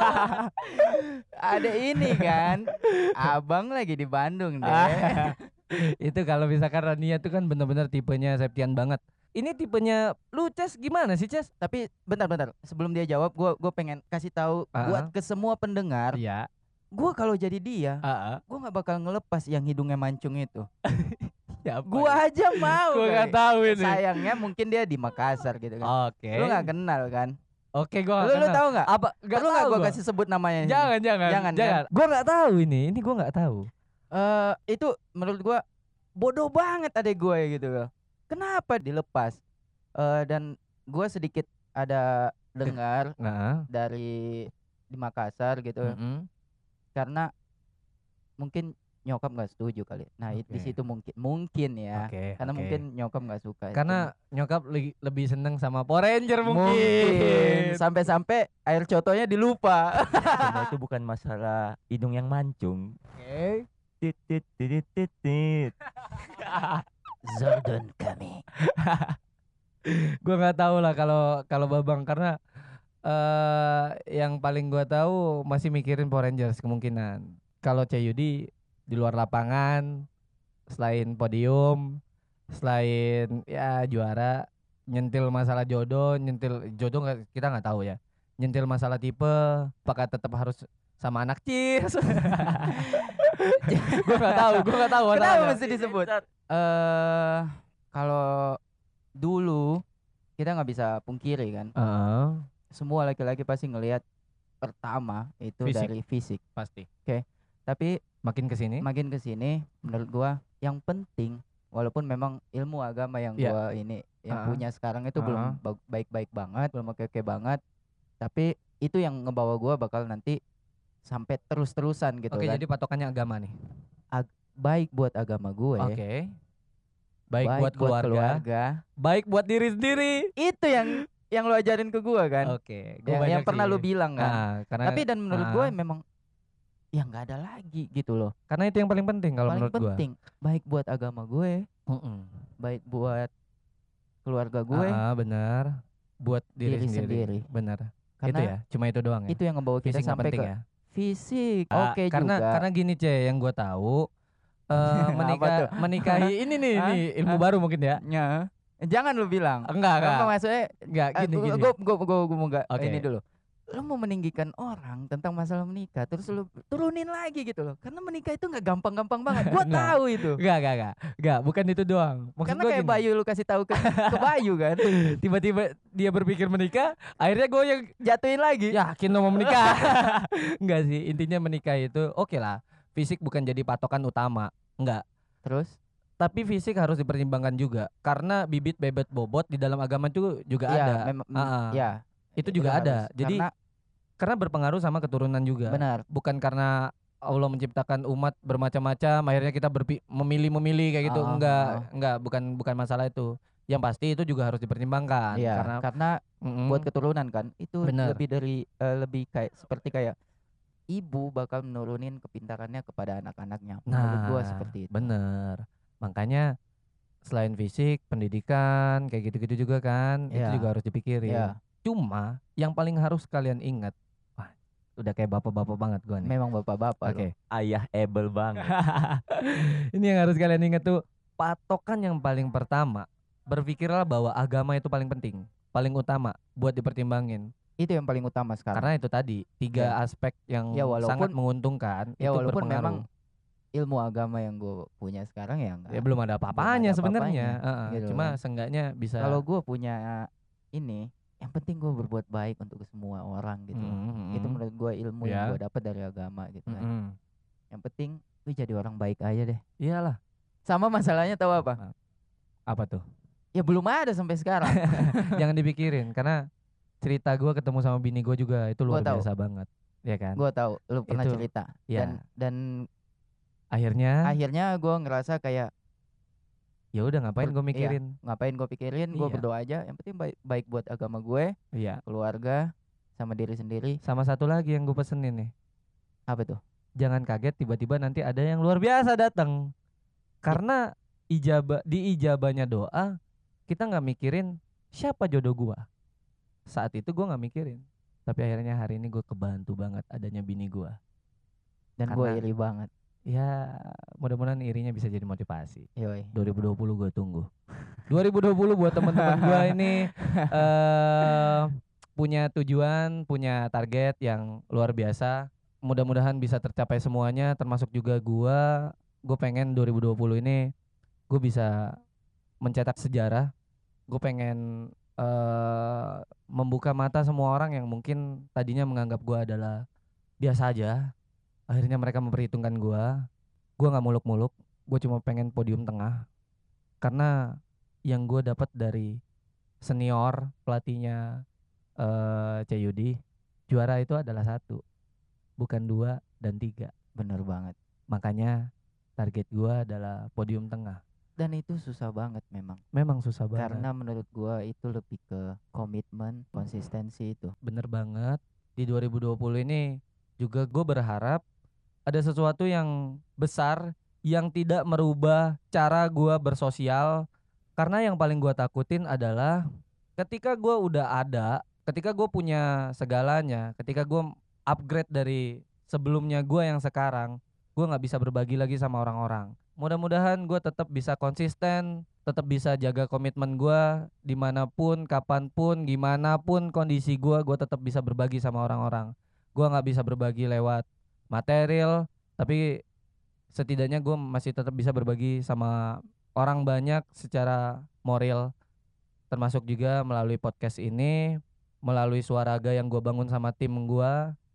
Ada ini kan, abang lagi di Bandung deh. Itu kalau misalkan Rania tuh kan bener-bener tipenya Septian banget. Ini tipenya lu Ces gimana sih Ces? Tapi bentar-bentar, sebelum dia jawab, gua gua pengen kasih tahu Ah. buat ke semua pendengar, Iya. gua kalau jadi dia, Heeh. gua nggak bakal ngelepas yang hidungnya mancung itu. Siapa Gua ya? aja mau. Gua nggak kali. tahu ini. Sayangnya mungkin dia di Makassar gitu kan. Oke. Lu nggak kenal kan? Oke, gua nggak Lu lu kenal. tahu nggak? Apa enggak Perlu nggak tahu gua gua. kasih sebut namanya? ini? Jangan, jangan, Jangan, jangan. Gua nggak tahu ini. Ini gua nggak tahu. Eh itu menurut gua bodoh banget adek gue gitu loh. Kenapa dilepas? Eh dan gua sedikit ada dengar Nah, dari di Makassar gitu mm-mm. karena mungkin nyokap nggak setuju kali. Nah it- di Oke. situ mungkin mungkin ya. Oke. Karena oke. mungkin nyokap nggak suka. karena nyokap li- lebih seneng sama Power Ranger mungkin. mungkin sampai-sampai air cotonya dilupa. Semua itu bukan masalah hidung yang mancung. Oke. Tit tit tit tit tit. Zordon kami. Gua nggak tahu lah kalau kalau Babang karena eh yang paling gua tahu masih mikirin Power Rangers kemungkinan. Kalau Ceyudi di luar lapangan selain podium, selain ya juara, nyentil masalah jodoh, nyentil jodoh nggak kita nggak tahu ya. Nyentil masalah tipe, apakah tetap harus sama anak Cheers? Gua nggak tahu, gua nggak tahu. Kenapa masalahnya. mesti disebut? Eh kalau dulu kita nggak bisa pungkiri kan, Heeh, semua laki-laki pasti ngelihat pertama itu Fisik. dari fisik. pasti. Tapi Makin kesini, makin ke sini menurut gua yang penting walaupun memang ilmu agama yang Iya. gua ini yang Ah. punya sekarang itu Ah. belum ba- baik-baik banget, belum oke-oke banget. Tapi itu yang ngebawa gua bakal nanti sampai terus-terusan gitu oke kan. jadi patokannya agama nih. Baik buat agama gue, Oke. Baik, buat keluarga, keluarga. baik buat diri sendiri. Itu yang yang lu ajarin ke gua kan. Oke, yang, yang pernah lu bilang kan. Ah, karena Tapi dan menurut ah. gue memang ya nggak ada lagi gitu loh. karena itu yang paling penting kalau Paling menurut gua. penting baik buat agama gue, Mm-mm. baik buat keluarga gue. Ah, benar. Buat diri, Diri sendiri. sendiri. Benar. Karena itu ya, cuma itu doang ya. itu yang ngebawa kita Fisik nggak sampai penting ke ya. fisik. Ah, Oke karena juga. karena gini Ce, yang gua tahu eh Apa menikah tuh? menikahi ini nih, Hah? nih ilmu Hah? baru mungkin ya. Nya. Jangan lu bilang. Enggak, enggak. Apa maksudnya? Enggak, gini gini. Gue gue gue gue mau nggak Oke. ini dulu. Lu mau meninggikan orang tentang masalah menikah, terus lu turunin lagi gitu loh. Karena menikah itu nggak gampang-gampang banget. Gua Nggak. tahu itu. Enggak, enggak, enggak. Enggak, bukan itu doang. Maksud Karena gua kayak gini, Bayu lu kasih tahu ke, ke Bayu kan, tiba-tiba dia berpikir menikah, akhirnya gue yang jatuhin lagi. yakin lo mau menikah. Enggak sih, intinya menikah itu oke lah. Fisik bukan jadi patokan utama. Enggak. Terus Tapi fisik harus dipertimbangkan juga karena bibit bebet bobot di dalam agama itu juga ya, ada. mem- Ah, ah. ya, Itu juga harus. ada. Jadi karena karena berpengaruh sama keturunan juga. benar. Bukan karena Allah menciptakan umat bermacam-macam akhirnya kita berpi- memilih-memilih kayak gitu. Ah, enggak, ah. enggak, bukan bukan masalah itu. Yang pasti itu juga harus dipertimbangkan Iya, karena karena mm-mm. buat keturunan kan itu Benar. lebih dari eh, lebih kayak seperti kayak ibu bakal menurunin kepintarannya kepada anak-anaknya. Menurut gua Nah, seperti itu. bener. Makanya selain fisik, pendidikan, kayak gitu-gitu juga kan, Iya. itu juga harus dipikirin. Iya. Cuma yang paling harus kalian ingat, wah, udah kayak bapak-bapak banget gua nih. Memang bapak-bapak Oke. loh. Ayah Ebel banget. Ini yang harus kalian ingat tuh, patokan yang paling pertama, berpikirlah bahwa agama itu paling penting, paling utama buat dipertimbangin. Itu yang paling utama sekarang. Karena itu tadi tiga Ya. aspek yang Ya, walaupun- sangat menguntungkan Ya itu walaupun berpengaruh. memang ilmu agama yang gue punya sekarang ya enggak. Ya belum ada apa-apanya ada sebenarnya. apa-apanya, Heeh, gitu Cuma kan. seenggaknya bisa. Kalau gue punya ini, yang penting gue berbuat baik untuk semua orang gitu. Mm, mm, Itu mm. menurut gue ilmu Ya. yang gue dapat dari agama gitu kan. Mm-mm. Yang penting lu jadi orang baik aja deh. Iyalah. Sama masalahnya tahu apa? Apa tuh? Ya belum ada sampai sekarang. Jangan dipikirin karena cerita gue ketemu sama bini gue juga itu luar Gua tahu. biasa banget, ya kan? Gue tahu lu pernah Itu, cerita. ya. Dan dan Akhirnya, akhirnya gue ngerasa kayak ya udah ngapain ber- gue iya. mikirin? ngapain gue pikirin, gue Iya. berdoa aja. Yang penting baik baik buat agama gue, Iya. keluarga, sama diri sendiri. Sama satu lagi yang gue pesenin nih, Apa tuh? jangan kaget tiba-tiba nanti ada yang luar biasa datang. Karena ijabah di ijabahnya doa kita nggak mikirin siapa jodoh gua. Saat itu gua nggak mikirin. Tapi akhirnya hari ini gue kebantu banget adanya bini gua. Dan gue Karena- iri banget. Ya mudah-mudahan irinya bisa jadi motivasi. Yoi. dua ribu dua puluh gue tunggu. dua ribu dua puluh buat teman-teman gua ini eh punya tujuan, punya target yang luar biasa. Mudah-mudahan bisa tercapai semuanya, termasuk juga gua. Gue pengen dua ribu dua puluh ini gue bisa mencetak sejarah. Gue pengen eh membuka mata semua orang yang mungkin tadinya menganggap gua adalah biasa aja. Akhirnya mereka memperhitungkan gua. Gua nggak muluk-muluk. Gue cuma pengen podium tengah. Karena yang gue dapat dari senior pelatihnya eh Ceyudi, juara itu adalah satu, bukan dua dan tiga. Bener banget. Makanya target gua adalah podium tengah. Dan itu susah banget memang. Memang susah banget. Karena menurut gua itu lebih ke komitmen, konsistensi itu. Bener banget. Di dua ribu dua puluh ini juga gue berharap ada sesuatu yang besar yang tidak merubah cara gua bersosial. Karena yang paling gua takutin adalah ketika gua udah ada, ketika gue punya segalanya, ketika gue upgrade dari sebelumnya gue yang sekarang, gue nggak bisa berbagi lagi sama orang-orang. Mudah-mudahan gue tetap bisa konsisten, tetap bisa jaga komitmen gue dimanapun, kapanpun, gimana pun kondisi gue, gue tetap bisa berbagi sama orang-orang. Gue nggak bisa berbagi lewat material, tapi setidaknya gue masih tetap bisa berbagi sama orang banyak secara moral, termasuk juga melalui podcast ini, melalui Suaraga yang gue bangun sama tim gue.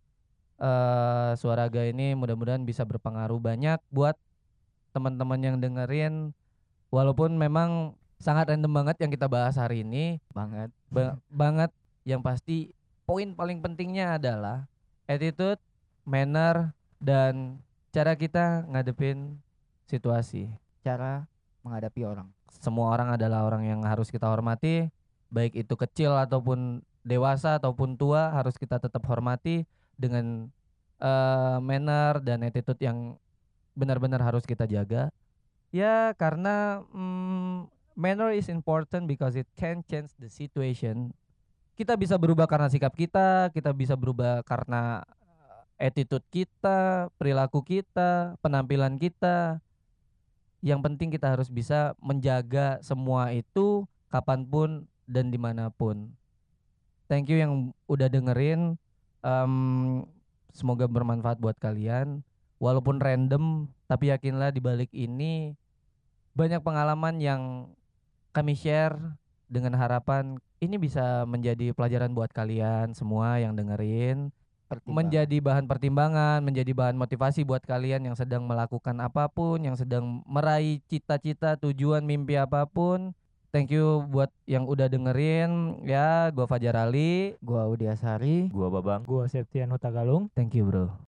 Uh, Suaraga ini mudah-mudahan bisa berpengaruh banyak buat teman-teman yang dengerin. Walaupun memang sangat random banget yang kita bahas hari ini, Banget. ba- banget. Yang pasti poin paling pentingnya adalah attitude, manner, dan cara kita ngadepin situasi. Cara menghadapi orang. Semua orang adalah orang yang harus kita hormati, baik itu kecil ataupun dewasa ataupun tua, harus kita tetap hormati dengan uh, manner dan attitude yang benar-benar harus kita jaga. Ya karena mm, manner is important because it can change the situation. Kita bisa berubah karena sikap kita, kita bisa berubah karena attitude kita, perilaku kita, penampilan kita. Yang penting kita harus bisa menjaga semua itu kapanpun dan dimanapun. Thank you yang udah dengerin. Um, semoga bermanfaat buat kalian. Walaupun random, tapi yakinlah di balik ini banyak pengalaman yang kami share dengan harapan ini bisa menjadi pelajaran buat kalian semua yang dengerin. Menjadi bahan pertimbangan, menjadi bahan motivasi buat kalian yang sedang melakukan apapun, yang sedang meraih cita-cita, tujuan, mimpi apapun. Thank you buat yang udah dengerin. Ya, gua Fajar Ali. Gua Udi Asari. Gua Babang. Gua Septian Hutagalung. Thank you bro.